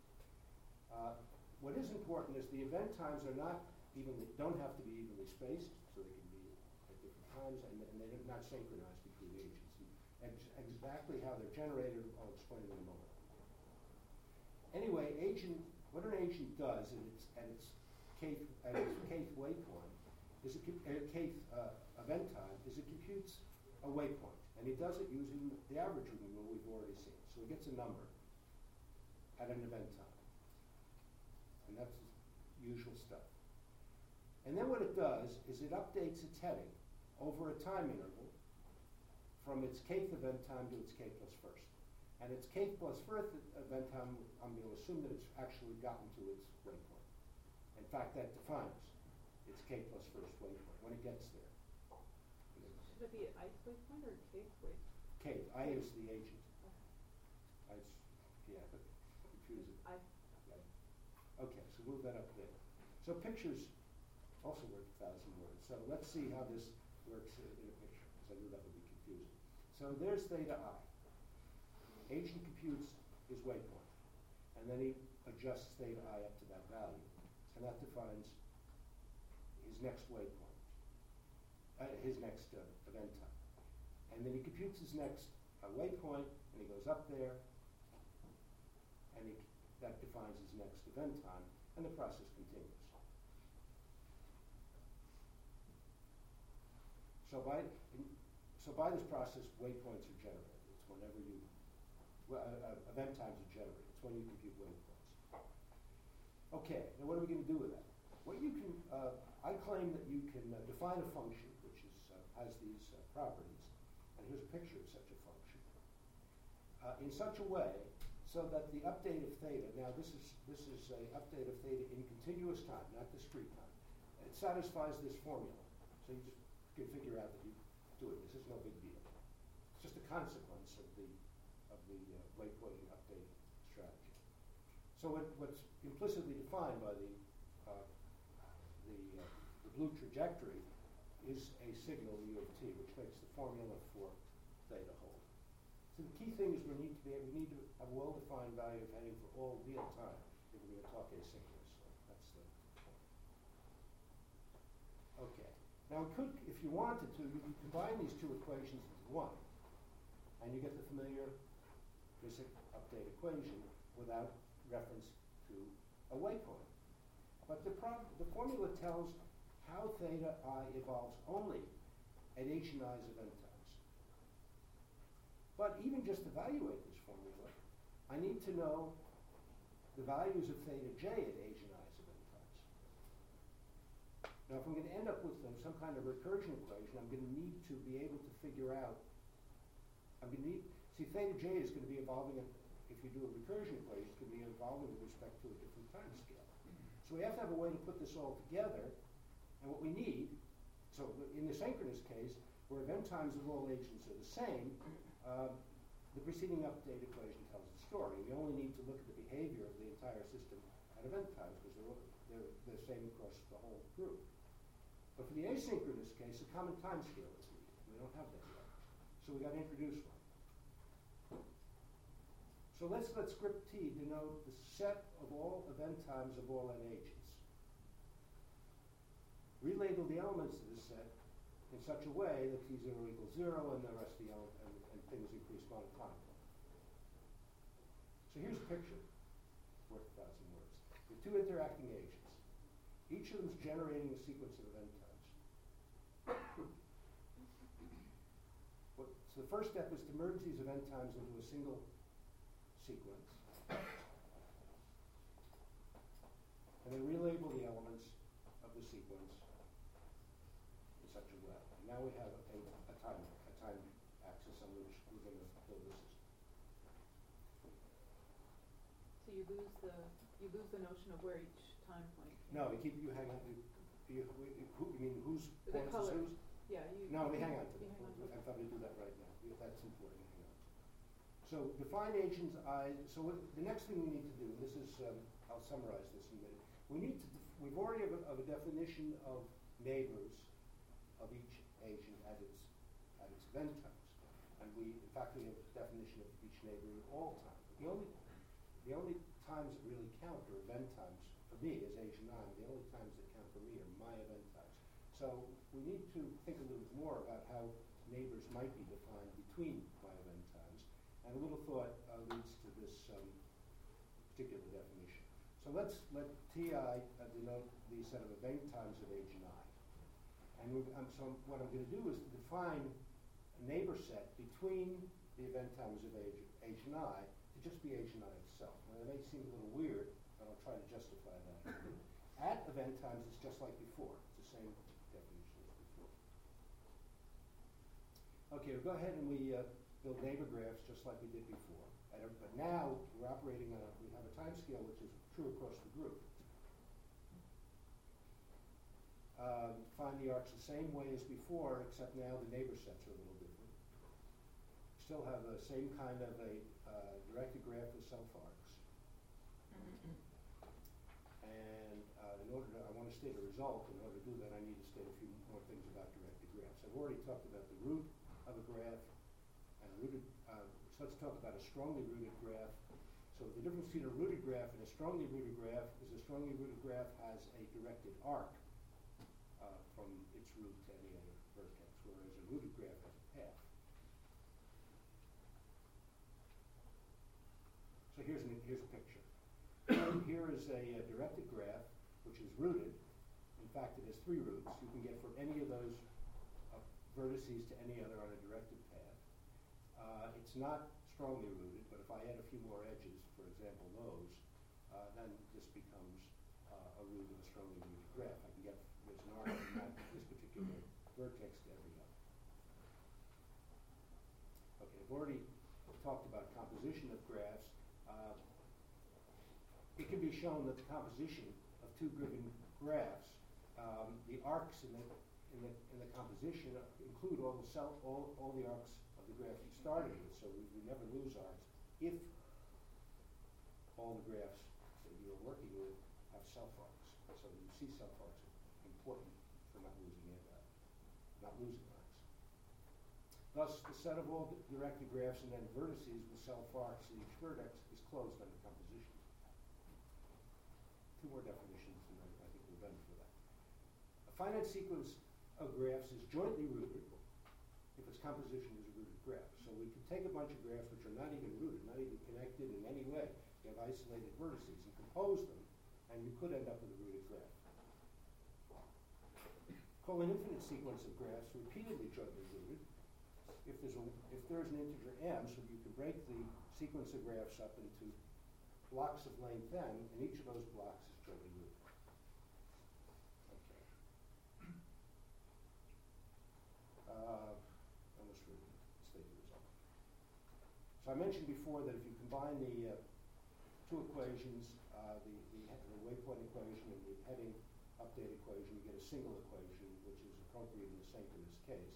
What is important is the event times are not don't have to be evenly spaced, so they can be at different times, and they're not synchronized between agents. And exactly how they're generated, I'll explain in a moment. Anyway, what an agent does at its kth waypoint is kth event time is it computes a waypoint, and it does it using the averaging rule we've already seen. So it gets a number at an event time, and that's usual stuff. And then what it does is it updates its heading over a time interval from its kth event time to its k plus first. And its k plus first event time, I'm going to assume that it's actually gotten to its waypoint. In fact, that defines its k plus first waypoint when it gets there. Should it be an ith waypoint or kth waypoint? Kth, I is the agent. Okay. Yeah, but confusing. Okay. Okay, so move that up there. So pictures also work 1,000 words. So let's see how this works in a picture, because I knew that would be confusing. So there's theta I. Agent computes his waypoint, and then he adjusts theta I up to that value, and that defines his next waypoint, his next event time. And then he computes his next waypoint, and he goes up there, and that defines his next event time, and the process continues. So by this process, waypoints are generated. It's whenever event times are generated. It's when you compute waypoints. Okay, now what are we going to do with that? I claim that you can define a function which has these properties, and here's a picture of such a function, in such a way so that the update of theta, now this is a update of theta in continuous time, not discrete time. It satisfies this formula. So you just can figure out that you do it. This is no big deal. It's just a consequence of the waypoint update strategy. So what's implicitly defined by the blue trajectory is a signal u of t, which makes the formula for theta hold. So the key thing is we need to have a well-defined value of heading for all real time if we're going to talk asynchronously. That's the point. Okay. Now, if you wanted to, you can combine these two equations into one, and you get the familiar basic update equation without reference to a waypoint. But the formula tells how theta I evolves only at Asianized event times. But even just to evaluate this formula, I need to know the values of theta j at Asianized event times. Now, if I'm going to end up with some kind of recursion equation, I'm going to need to be able to figure out, theta j is going to be evolving, if you do a recursion equation, it's going to be evolving with respect to a different time scale. So we have to have a way to put this all together, and what we need, so in the synchronous case, where event times of all agents are the same, the preceding update equation tells the story. We only need to look at the behavior of the entire system at event times, because they're the same across the whole group. But for the asynchronous case, a common time scale is needed. We don't have that yet. So we got to introduce one. So let's let script T denote the set of all event times of all n agents. Relabel the elements of this set in such a way that T0 equals 0 and the rest of the and things increase monotonically. So here's a picture worth 1,000 words. With two interacting agents. Each of them is generating a sequence of event times. So the first step is to merge these event times into a single sequence. And then relabel the elements of the sequence in such a way. And now we have a time axis on which we're going to build the system. So you lose the notion of where each time point. No, you hang on, you mean whose The points is color. whose? Yeah, you. No, we hang on to you that. hang on to I it. thought we'd do that right now. That's important, hang on. So define agents I, so the next thing we need to do, and this is, I'll summarize this in a minute. We've already have a definition of neighbors of each agent at its event times. And in fact, we have a definition of each neighbor at all times. The only times that really count are event times for me as agent I. The only times that count for me are my event times. So we need to think a little bit more about how neighbors might be defined between my event times. And a little thought leads to this particular definition. So let's let Ti denote the set of event times of agent I. And so what I'm going to do is to define a neighbor set between the event times of agent I to just be agent I itself. Now, that may seem a little weird, but I'll try to justify that. At event times, it's just like before. It's the same definition as before. Okay, we'll go ahead and we build neighbor graphs just like we did before. But now we're operating on we have a time scale which is true across the group. Find the arcs the same way as before, except now the neighbor sets are a little different. Still have the same kind of a directed graph with self-arcs. And I want to state a result. In order to do that, I need to state a few more things about directed graphs. I've already talked about the root of a graph and rooted. So let's talk about a strongly rooted graph. So the difference between a rooted graph and a strongly rooted graph is a strongly rooted graph has a directed arc from its root to any other vertex, whereas a rooted graph has a path. So here's a picture. Here is a directed graph, which is rooted. In fact, it has 3 roots. You can get from any of those vertices to any other on a directed path. It's not strongly rooted, but if I add a few more edges, for example, those, then this becomes a root of a strongly rooted graph. I can get there's an arc from this particular vertex to every other. Okay, I've already talked about composition of graphs. It can be shown that the composition of 2 given graphs, the arcs in the composition include all the arcs of the graph you started with. So we never lose arcs if all the graphs that you're working with have self-arcs. So you see self-arcs are important for not losing arcs. Thus, the set of all directed graphs and then vertices with self-arcs in each vertex is closed under composition. 2 more definitions, and then I think we're done for that. A finite sequence of graphs is jointly rooted if its composition is a rooted graph. So we can take a bunch of graphs which are not even rooted, not even connected in any way. You have isolated vertices and compose them, and you could end up with a rooted graph. Call an infinite sequence of graphs repeatedly jointly rooted if there's an integer m, so you can break the sequence of graphs up into blocks of length n, and each of those blocks is jointly rooted. Okay. Almost ready to state the result. So I mentioned before that if you combine the 2 equations, the waypoint equation and the heading update equation, you get a single equation, which is appropriate in the synchronous case.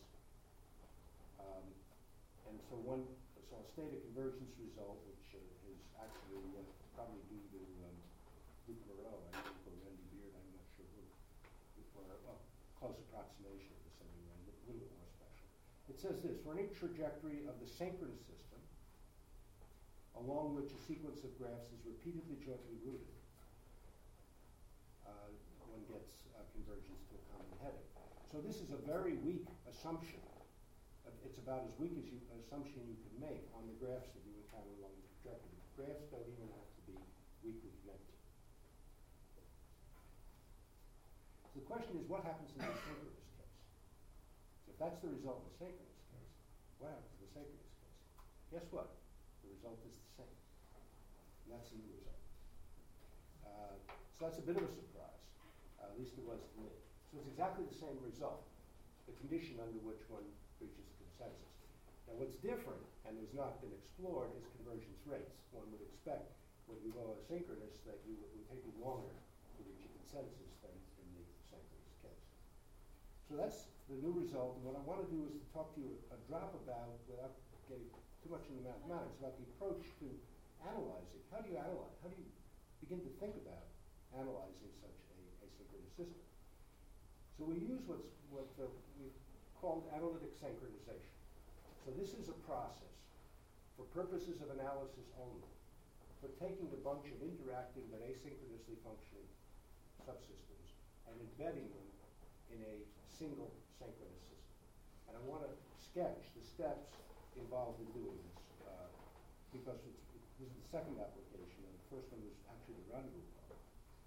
And so I'll state a convergence result, which is actually probably due to Luc Moreau, I think, or Randy Beard, I'm not sure who, or a close approximation of this anyway, a little bit more special. It says this: for any trajectory of the synchronous system, along which a sequence of graphs is repeatedly jointly rooted, one gets convergence to a common heading. So this is a very weak assumption. It's about as weak as an assumption you can make on the graphs that you encounter along the trajectory. Graphs don't even have to be weakly connected. So the question is, what happens in the synchronous case? So if that's the result in the synchronous case, what happens in the synchronous case? Guess what? The result is the same. And that's the new result. So that's a bit of a surprise. At least it was to me. So it's exactly the same result, the condition under which one reaches consensus. Now what's different, and has not been explored, is convergence rates. One would expect when you go asynchronous that it would take you longer to reach a consensus than in the synchronous case. So that's the new result, and what I want to do is to talk to you a drop about, without getting too much into mathematics, about the approach to analyzing. How do you analyze? How do you begin to think about analyzing such a asynchronous system? So we use what we've called analytic synchronization. So this is a process for purposes of analysis only, for taking a bunch of interacting but asynchronously functioning subsystems and embedding them in a single synchronous system. And I want to sketch the steps involved in doing this, because this is the second application, and the first one was actually the rendezvous problem.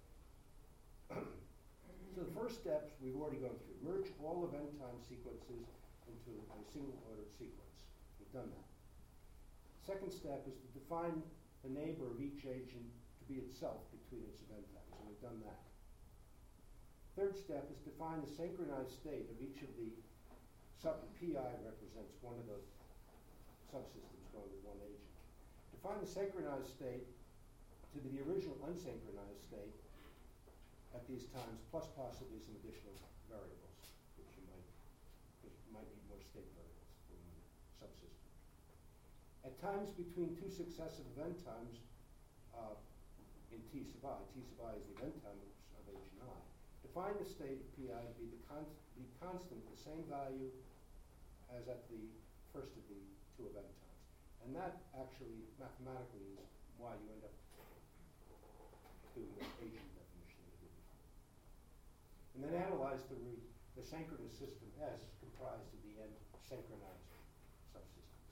So the first steps we've already gone through. Merge all event time sequences into a single ordered sequence. We've done that. Second step is to define the neighbor of each agent to be itself between its event times, and we've done that. Third step is to define the synchronized state of each of the PI represents one of those subsystems going with one agent. Define the synchronized state to be the original unsynchronized state at these times, plus possibly some additional variables, which might need more state variables for one subsystem. At times between two successive event times in T sub I is the event time of H and I, define the state of PI to be constant, the same value as at the first of the two event times. And that actually, mathematically, is why you end up doing the agent definition that you did before. And then analyze the synchronous system S comprised of the n synchronized subsystems.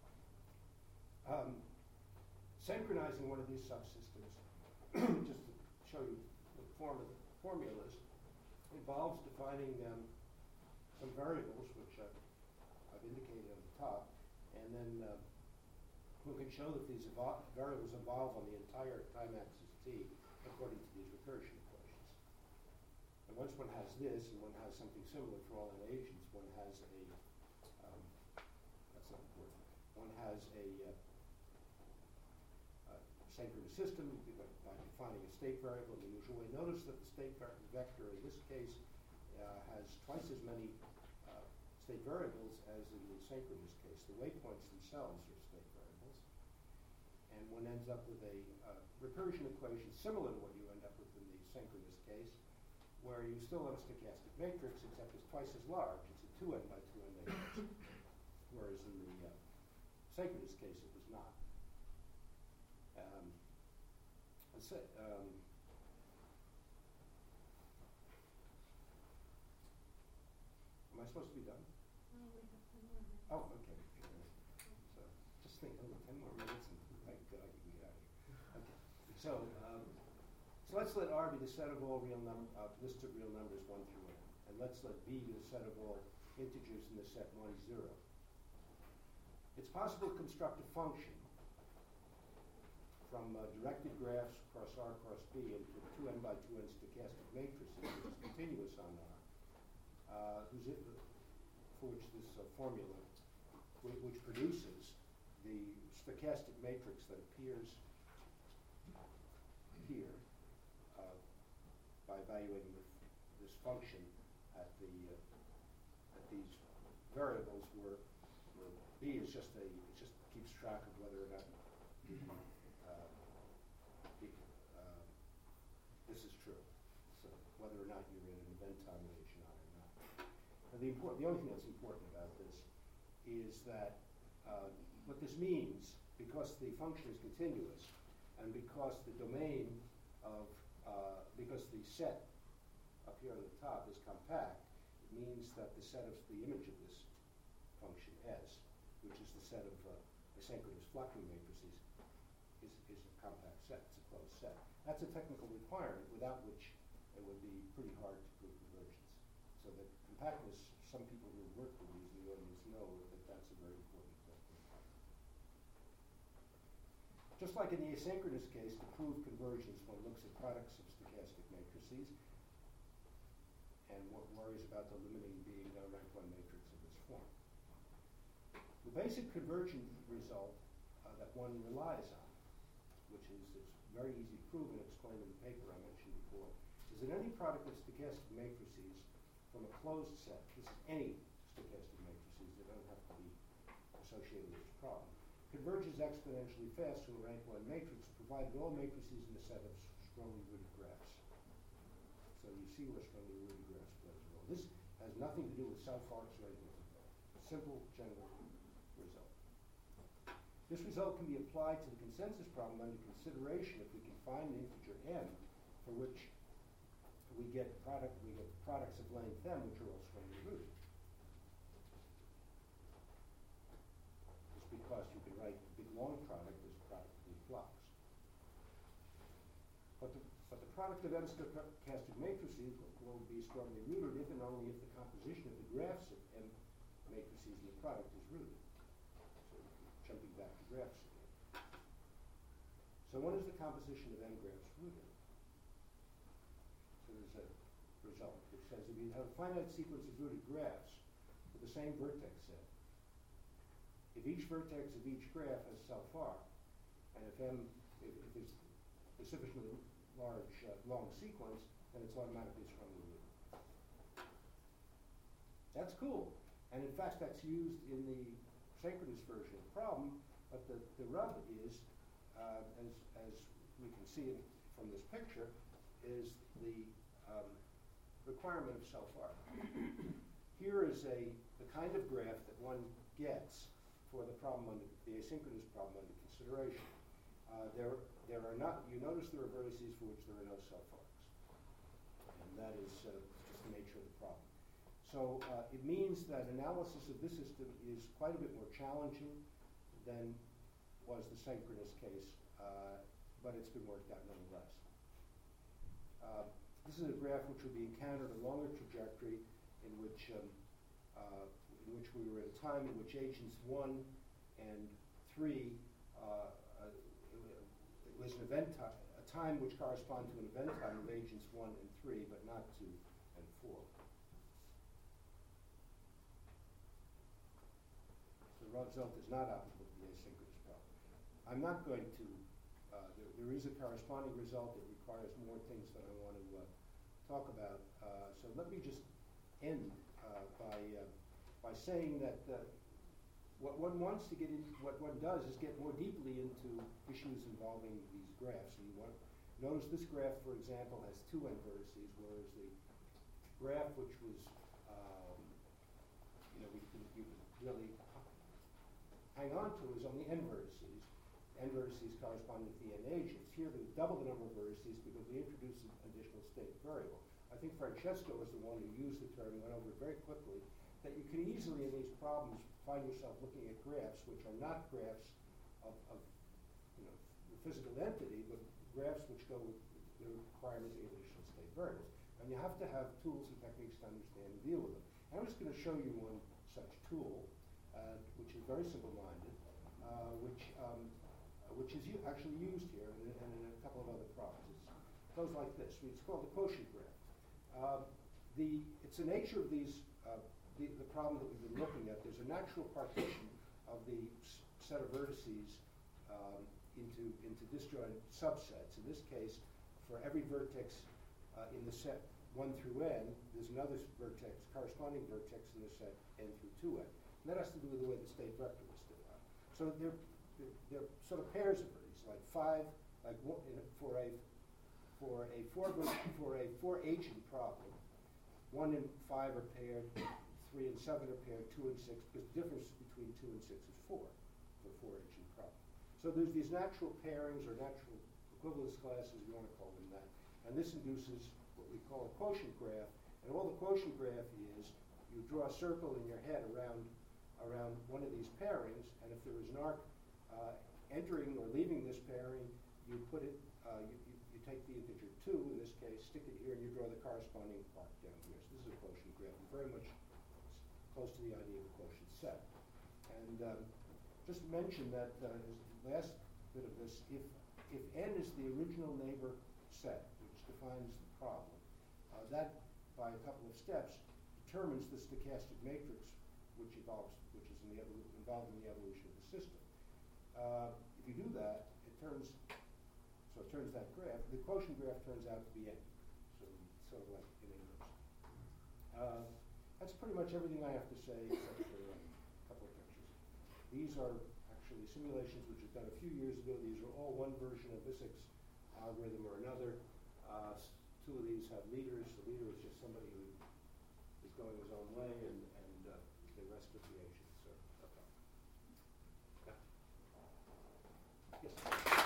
Synchronizing one of these subsystems, just to show you the form of the formulas, involves defining some variables, which I've indicated on the top, and then we can show that these variables evolve on the entire time axis t according to these recursion equations. And once one has this, and one has something similar for all n agents, one has a, that's not important, one has a synchronous system by defining a state variable in the usual way. Notice that the state vector in this case has twice as many state variables as in the synchronous case. The waypoints themselves are state variables. And one ends up with a recursion equation similar to what you end up with in the synchronous case, where you still have a stochastic matrix, except it's twice as large. It's a 2n by 2n matrix, whereas in the synchronous case it was not. Am I supposed to be done? No, we have 10 more minutes. Oh, okay. So just think, 10 more minutes, and thank God you can get out of here. Okay. So let's let R be the set of all real lists of real numbers 1 through n, and let's let B be the set of all integers in the set 1, 0. It's possible to construct a function from directed graphs across R across B into 2n by 2n stochastic matrices, which is continuous on R, for which this formula, which produces the stochastic matrix that appears here by evaluating this function at these variables where B is just it just keeps track of whether or not this is true. So whether or not you're in an event time H or not. And the only thing that's important about this is that what this means, because the function is continuous, and because the domain of because the set up here on the top is compact, it means that the set of the image of this function S, which is the set of asynchronous flocking matrices, is a compact set. It's a closed set. That's a technical requirement without which it would be pretty hard to prove convergence. So that compactness, some people who work with these in the audience know that that's a very important requirement. Just like in the asynchronous case, to prove convergence, one looks at products of stochastic matrices and worries about the limiting being a rank 1 matrix of this form. The basic convergent result that one relies on, which is its very easy to prove and explained in the paper I mentioned before, is that any product of stochastic matrices from a closed set, this is any stochastic matrices, they don't have to be associated with this problem, converges exponentially fast to a rank 1 matrix, provided all matrices in the set of strongly rooted graphs. So you see where strongly rooted graphs plays a role. This has nothing to do with self-arcs or anything like that. Simple general result. This result can be applied to the consensus problem under consideration if we can find an integer m for which we get products of length m which are all strongly rooted. Just because you can write a big long product as a product of these blocks. But the product of m stochastic matrices will be strongly rooted if and only if the composition of the graphs of m matrices in the product is rooted. So jumping back to graphs again. So what is the composition of m graphs rooted? So there's a result which says if you have a finite sequence of rooted graphs with the same vertex set, if each vertex of each graph has self-arc, and if it's a sufficiently large, long sequence, then it's automatically strongly rooted. That's cool. And in fact, that's used in the synchronous version of the problem, but the rub is, as we can see from this picture, is the requirement of self-arc. Here is the kind of graph that one gets for the asynchronous problem under consideration. There are not, you notice there are vertices for which there are no self-arcs. And that is just the nature of the problem. So it means that analysis of this system is quite a bit more challenging than was the synchronous case, but it's been worked out nonetheless. This is a graph which will be encountered along a trajectory in which we were at a time in which agents 1 and 3 it was an event time, a time which corresponded to an event time of agents 1 and 3, but not 2 and 4. So the result is not applicable to the asynchronous problem. I'm not going to, there is a corresponding result that requires more things than I want to talk about. So let me just end by saying that what one wants to get into, what one does is get more deeply into issues involving these graphs. So you want, notice this graph, for example, has 2 n vertices, whereas the graph which was, you can really hang on to is only n vertices. N vertices corresponding to the n agents. Here there's double the number of vertices because we introduced an additional state variable. I think Francesco was the one who used the term, went over it very quickly, that you can easily in these problems find yourself looking at graphs which are not graphs of the physical entity, but graphs which go with the requirements of additional state variables. And you have to have tools and techniques to understand and deal with them. And I'm just going to show you one such tool, which is very simple-minded, which is actually used here and in a couple of other problems. It goes like this. It's called the quotient graph. It's the nature of these, the problem that we've been looking at. There's a natural partition of the set of vertices into disjoint subsets. In this case, for every vertex in the set 1 through n, there's another vertex, corresponding vertex in the set n through 2n. And that has to do with the way the state vector is defined. So they're sort of pairs of vertices, like 5, like for a 4-agent problem, 1 and 5 are paired, 3 and 7 are paired, 2 and 6, because the difference between 2 and 6 is 4 for a 4-agent problem. So there's these natural pairings or natural equivalence classes, if you want to call them that, and this induces what we call a quotient graph. And all the quotient graph is, you draw a circle in your head around one of these pairings, and if there is an arc entering or leaving this pairing, you put it, you take the integer 2, in this case, stick it here, and you draw the corresponding arc down here. So this is a quotient graph, and very much close to the idea of a quotient set. And just mention that as the last bit of this, if n is the original neighbor set, which defines the problem, that, by a couple of steps, determines the stochastic matrix which is involved in the evolution of the system. If you do that, it turns, so So it turns that graph, the quotient graph turns out to be n. So it's sort of like an inverse. That's pretty much everything I have to say except for a couple of pictures. These are actually simulations which was done a few years ago. These are all one version of Issek's algorithm or another. Two of these have leaders. The leader is just somebody who is going his own way, and the rest of the agents are okay. Yeah. Yes.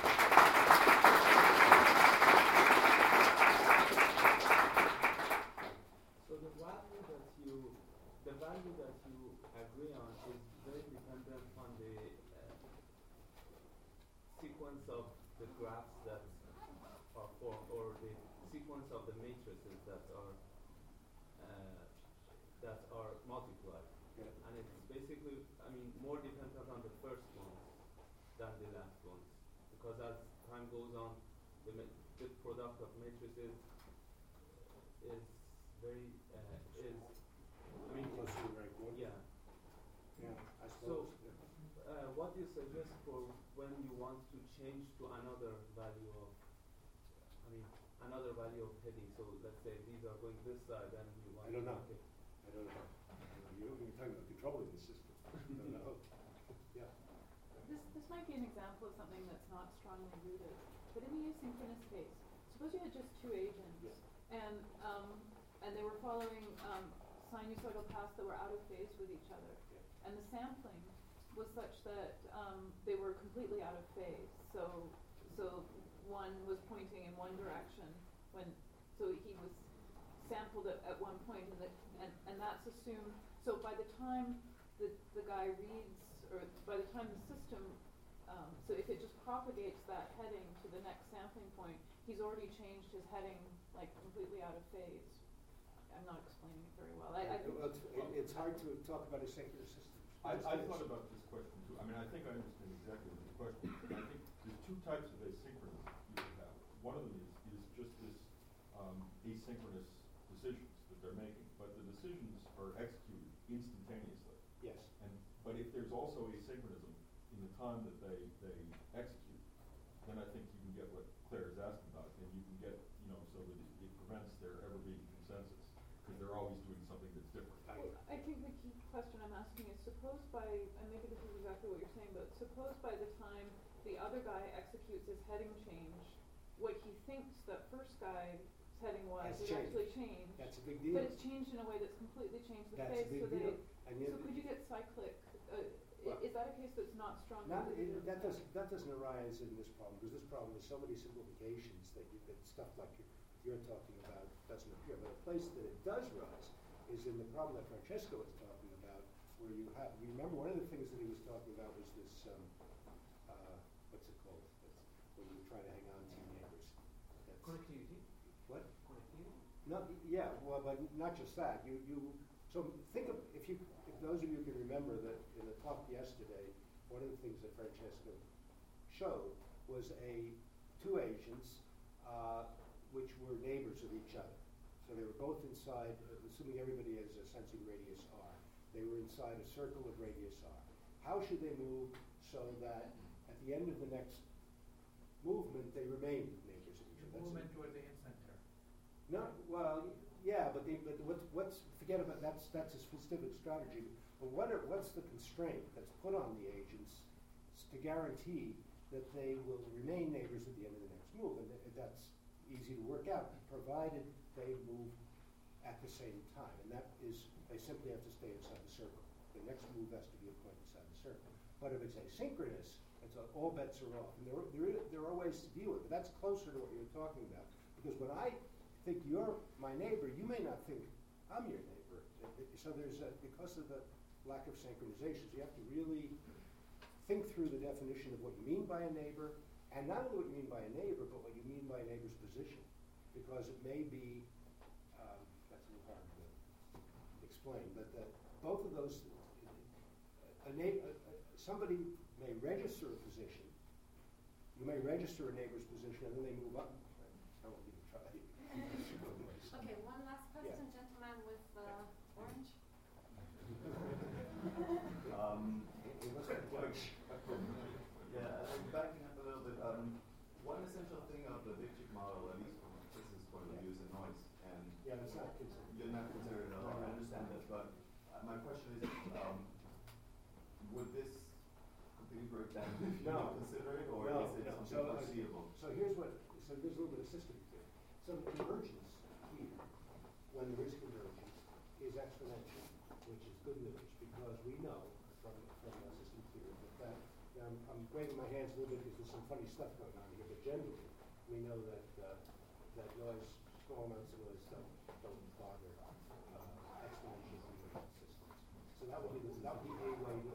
So the value that you agree on is very dependent on the sequence of the graphs that are formed, or the sequence of the matrices that are multiplied. Yeah. And it's basically, I mean, more dependent on the first ones than the last ones, because as time goes on, the product of matrices is very I mean, Close to the right one. yeah. Yeah, I So, suppose. what do you suggest for when you want to change to another value of, another value of heading? So let's say these are going this side, and you want I don't know. to make it. I don't know. You're talking about controlling the system. I don't know. Yeah. This might be an example of something that's not strongly rooted, but in the asynchronous case, suppose you had just two agents, Yeah. and they were following sinusoidal paths that were out of phase with each other, Yeah. and the sampling was such that they were completely out of phase. So one was pointing in one direction so he was sampled at one point, and that's assumed. So by the time the guy reads, or by the time the system, so if it just propagates that heading to the next sampling point, he's already changed his heading like completely out of phase. I'm not explaining it very well. It's hard to talk about asynchronous systems. I thought about this question too. I mean, I think I understand exactly what the question is. I think there's two types of asynchronous you can have. One of them is just this asynchronous decisions that they're making, but the decisions are executed instantaneously. Yes. But if there's also asynchronism in the time that they execute, then I think you can get what Claire is asking about, and you can get, so that it prevents there ever being consensus, because they're always doing something that's different. I think the key question I'm asking is, suppose and maybe this is exactly what you're saying, but suppose by the time the other guy executes his heading change, what he thinks that first guy's heading was Has is changed. actually changed. That's a big deal. But it's changed in a way that's completely changed the That's a phase. big so deal. And so could you get cyclic? Well, is that a case that's not strong? that doesn't arise in this problem, because this problem has so many simplifications that stuff like you're talking about doesn't appear. But a place that it does rise is in the problem that Francesco was talking about, where you remember one of the things that he was talking about was this, what's it called? When you try to hang on to your neighbors. Connectivity. What? Connectivity. No, yeah, well, but not just that. So think of, if those of you can remember that in the talk yesterday, one of the things that Francesco showed was two agents which were neighbors of each other. So they were both inside, assuming everybody has a sensing radius r, they were inside a circle of radius r. How should they move so that at the end of the next movement they remain neighbors of each other? Movement toward the in-center. No, well, yeah, but forget about that's a specific strategy. But what's the constraint that's put on the agents to guarantee that they will remain neighbors at the end of the next move? And that's easy to work out, provided they move at the same time. And that is, they simply have to stay inside the circle. The next move has to be a point inside the circle. But if it's asynchronous, all bets are off. And there are ways to deal with it. But that's closer to what you're talking about. Because when I think you're my neighbor, you may not think I'm your neighbor. So there's because of the lack of synchronization, so you have to really think through the definition of what you mean by a neighbor, and not only what you mean by a neighbor, but what you mean by a neighbor's position. Because it may be, that's a little hard to explain, but both of those, somebody may register a position, you may register a neighbor's position, and then they move up. I won't even try. Okay, one last question, gentleman with orange. Yeah, backing up a little bit. One essential thing model, at least from a physics point of view, is a noise, and Yeah, that's not considered. you're not considered at all, I understand that, but my question is, would this completely break down if you No. don't consider it, or No, is it no. something foreseeable? So here's a little bit of system theory. So the convergence here, when there is convergence, is exponential, which is good news, because we know from system theory that I'm waving my hands a little bit because there's some funny stuff going on here, but generally, we know that noise, small amounts of noise don't bother exponential convergence systems. So that would be a way to